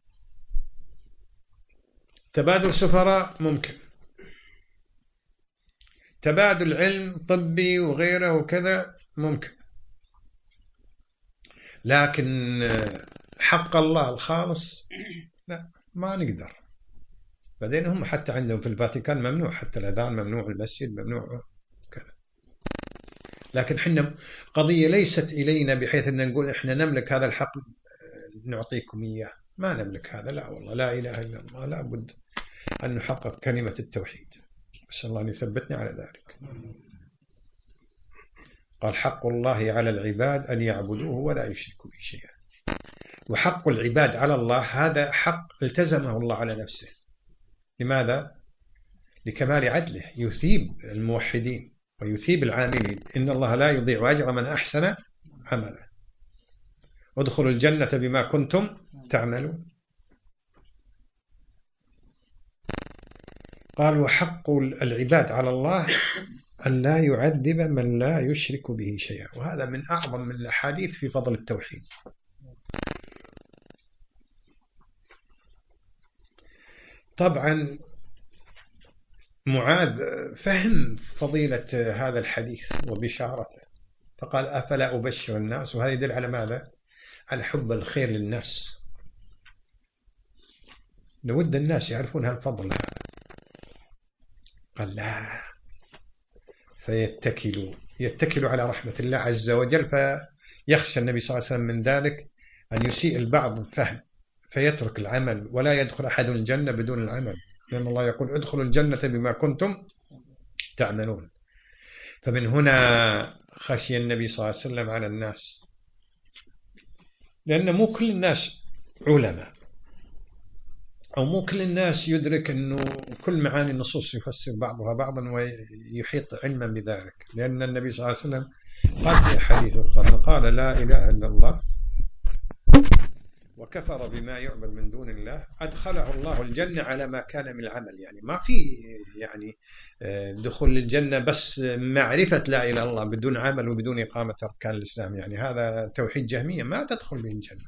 تبادل سفراء ممكن، تبادل علم طبي وغيره وكذا ممكن، لكن حق الله الخالص لا، ما نقدر. بعدين هم حتى عندهم في الفاتيكان ممنوع، حتى الأذان ممنوع، المسجد ممنوع كذا. لكن حنا قضية ليست إلينا بحيث أن نقول إحنا نملك هذا الحق نعطيكم إياه، ما نملك هذا. لا والله، لا إله إلا الله، لا بد أن نحقق كلمة التوحيد. أسأل الله أن يثبتنا على ذلك. قال حق الله على العباد أن يعبدوه ولا يشركوا به شيئا. وحق العباد على الله هذا حق التزمه الله على نفسه. لماذا؟ لكمال عدله، يثيب الموحدين ويثيب العاملين. إن الله لا يضيع أجر من أحسن عملا. وادخلوا الجنة بما كنتم تعملون. قال وحق العباد على الله أن لا يعذب من لا يشرك به شيئا. وهذا من أعظم من الأحاديث في فضل التوحيد. طبعا معاذ فهم فضيلة هذا الحديث وبشارته، فقال أفلا أبشر الناس. وهذا يدل على ماذا؟ على حب الخير للناس. لود الناس يعرفون هالفضل هذا. قال لا، فيتكلوا يتكلوا على رحمة الله عز وجل. فيخشى النبي صلى الله عليه وسلم من ذلك أن يسيء البعض الفهم فيترك العمل، ولا يدخل أحد الجنة بدون العمل، لأن الله يقول ادخلوا الجنة بما كنتم تعملون. فمن هنا خشي النبي صلى الله عليه وسلم على الناس، لأن مو كل الناس علماء، أو مو كل الناس يدرك أنه كل معاني النصوص يفسر بعضها بعضا ويحيط علما بذلك. لأن النبي صلى الله عليه وسلم قال في حديث أخرى من قال لا إله إلا الله وكفر بما يعبد من دون الله أدخله الله الجنة على ما كان من العمل. يعني ما في يعني دخول الجنة بس معرفة لا إله إلا الله بدون عمل وبدون إقامة أركان الإسلام، يعني هذا توحيد جهمية ما تدخل به الجنة.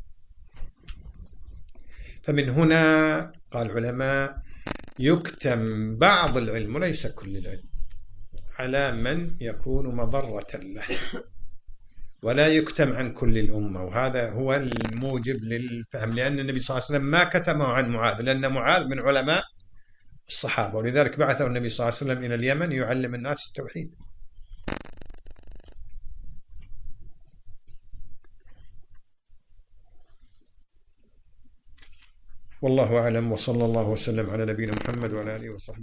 فمن هنا قال العلماء يكتم بعض العلم وليس كل العلم على من يكون مضرة له، ولا يكتم عن كل الأمة. وهذا هو الموجب للفهم، لأن النبي صلى الله عليه وسلم ما كتمه عن معاذ، لأن معاذ من علماء الصحابة، ولذلك بعثه النبي صلى الله عليه وسلم إلى اليمن يعلم الناس التوحيد. والله أعلم، وصلى الله وسلم على نبينا محمد وعلى آله وصحبه.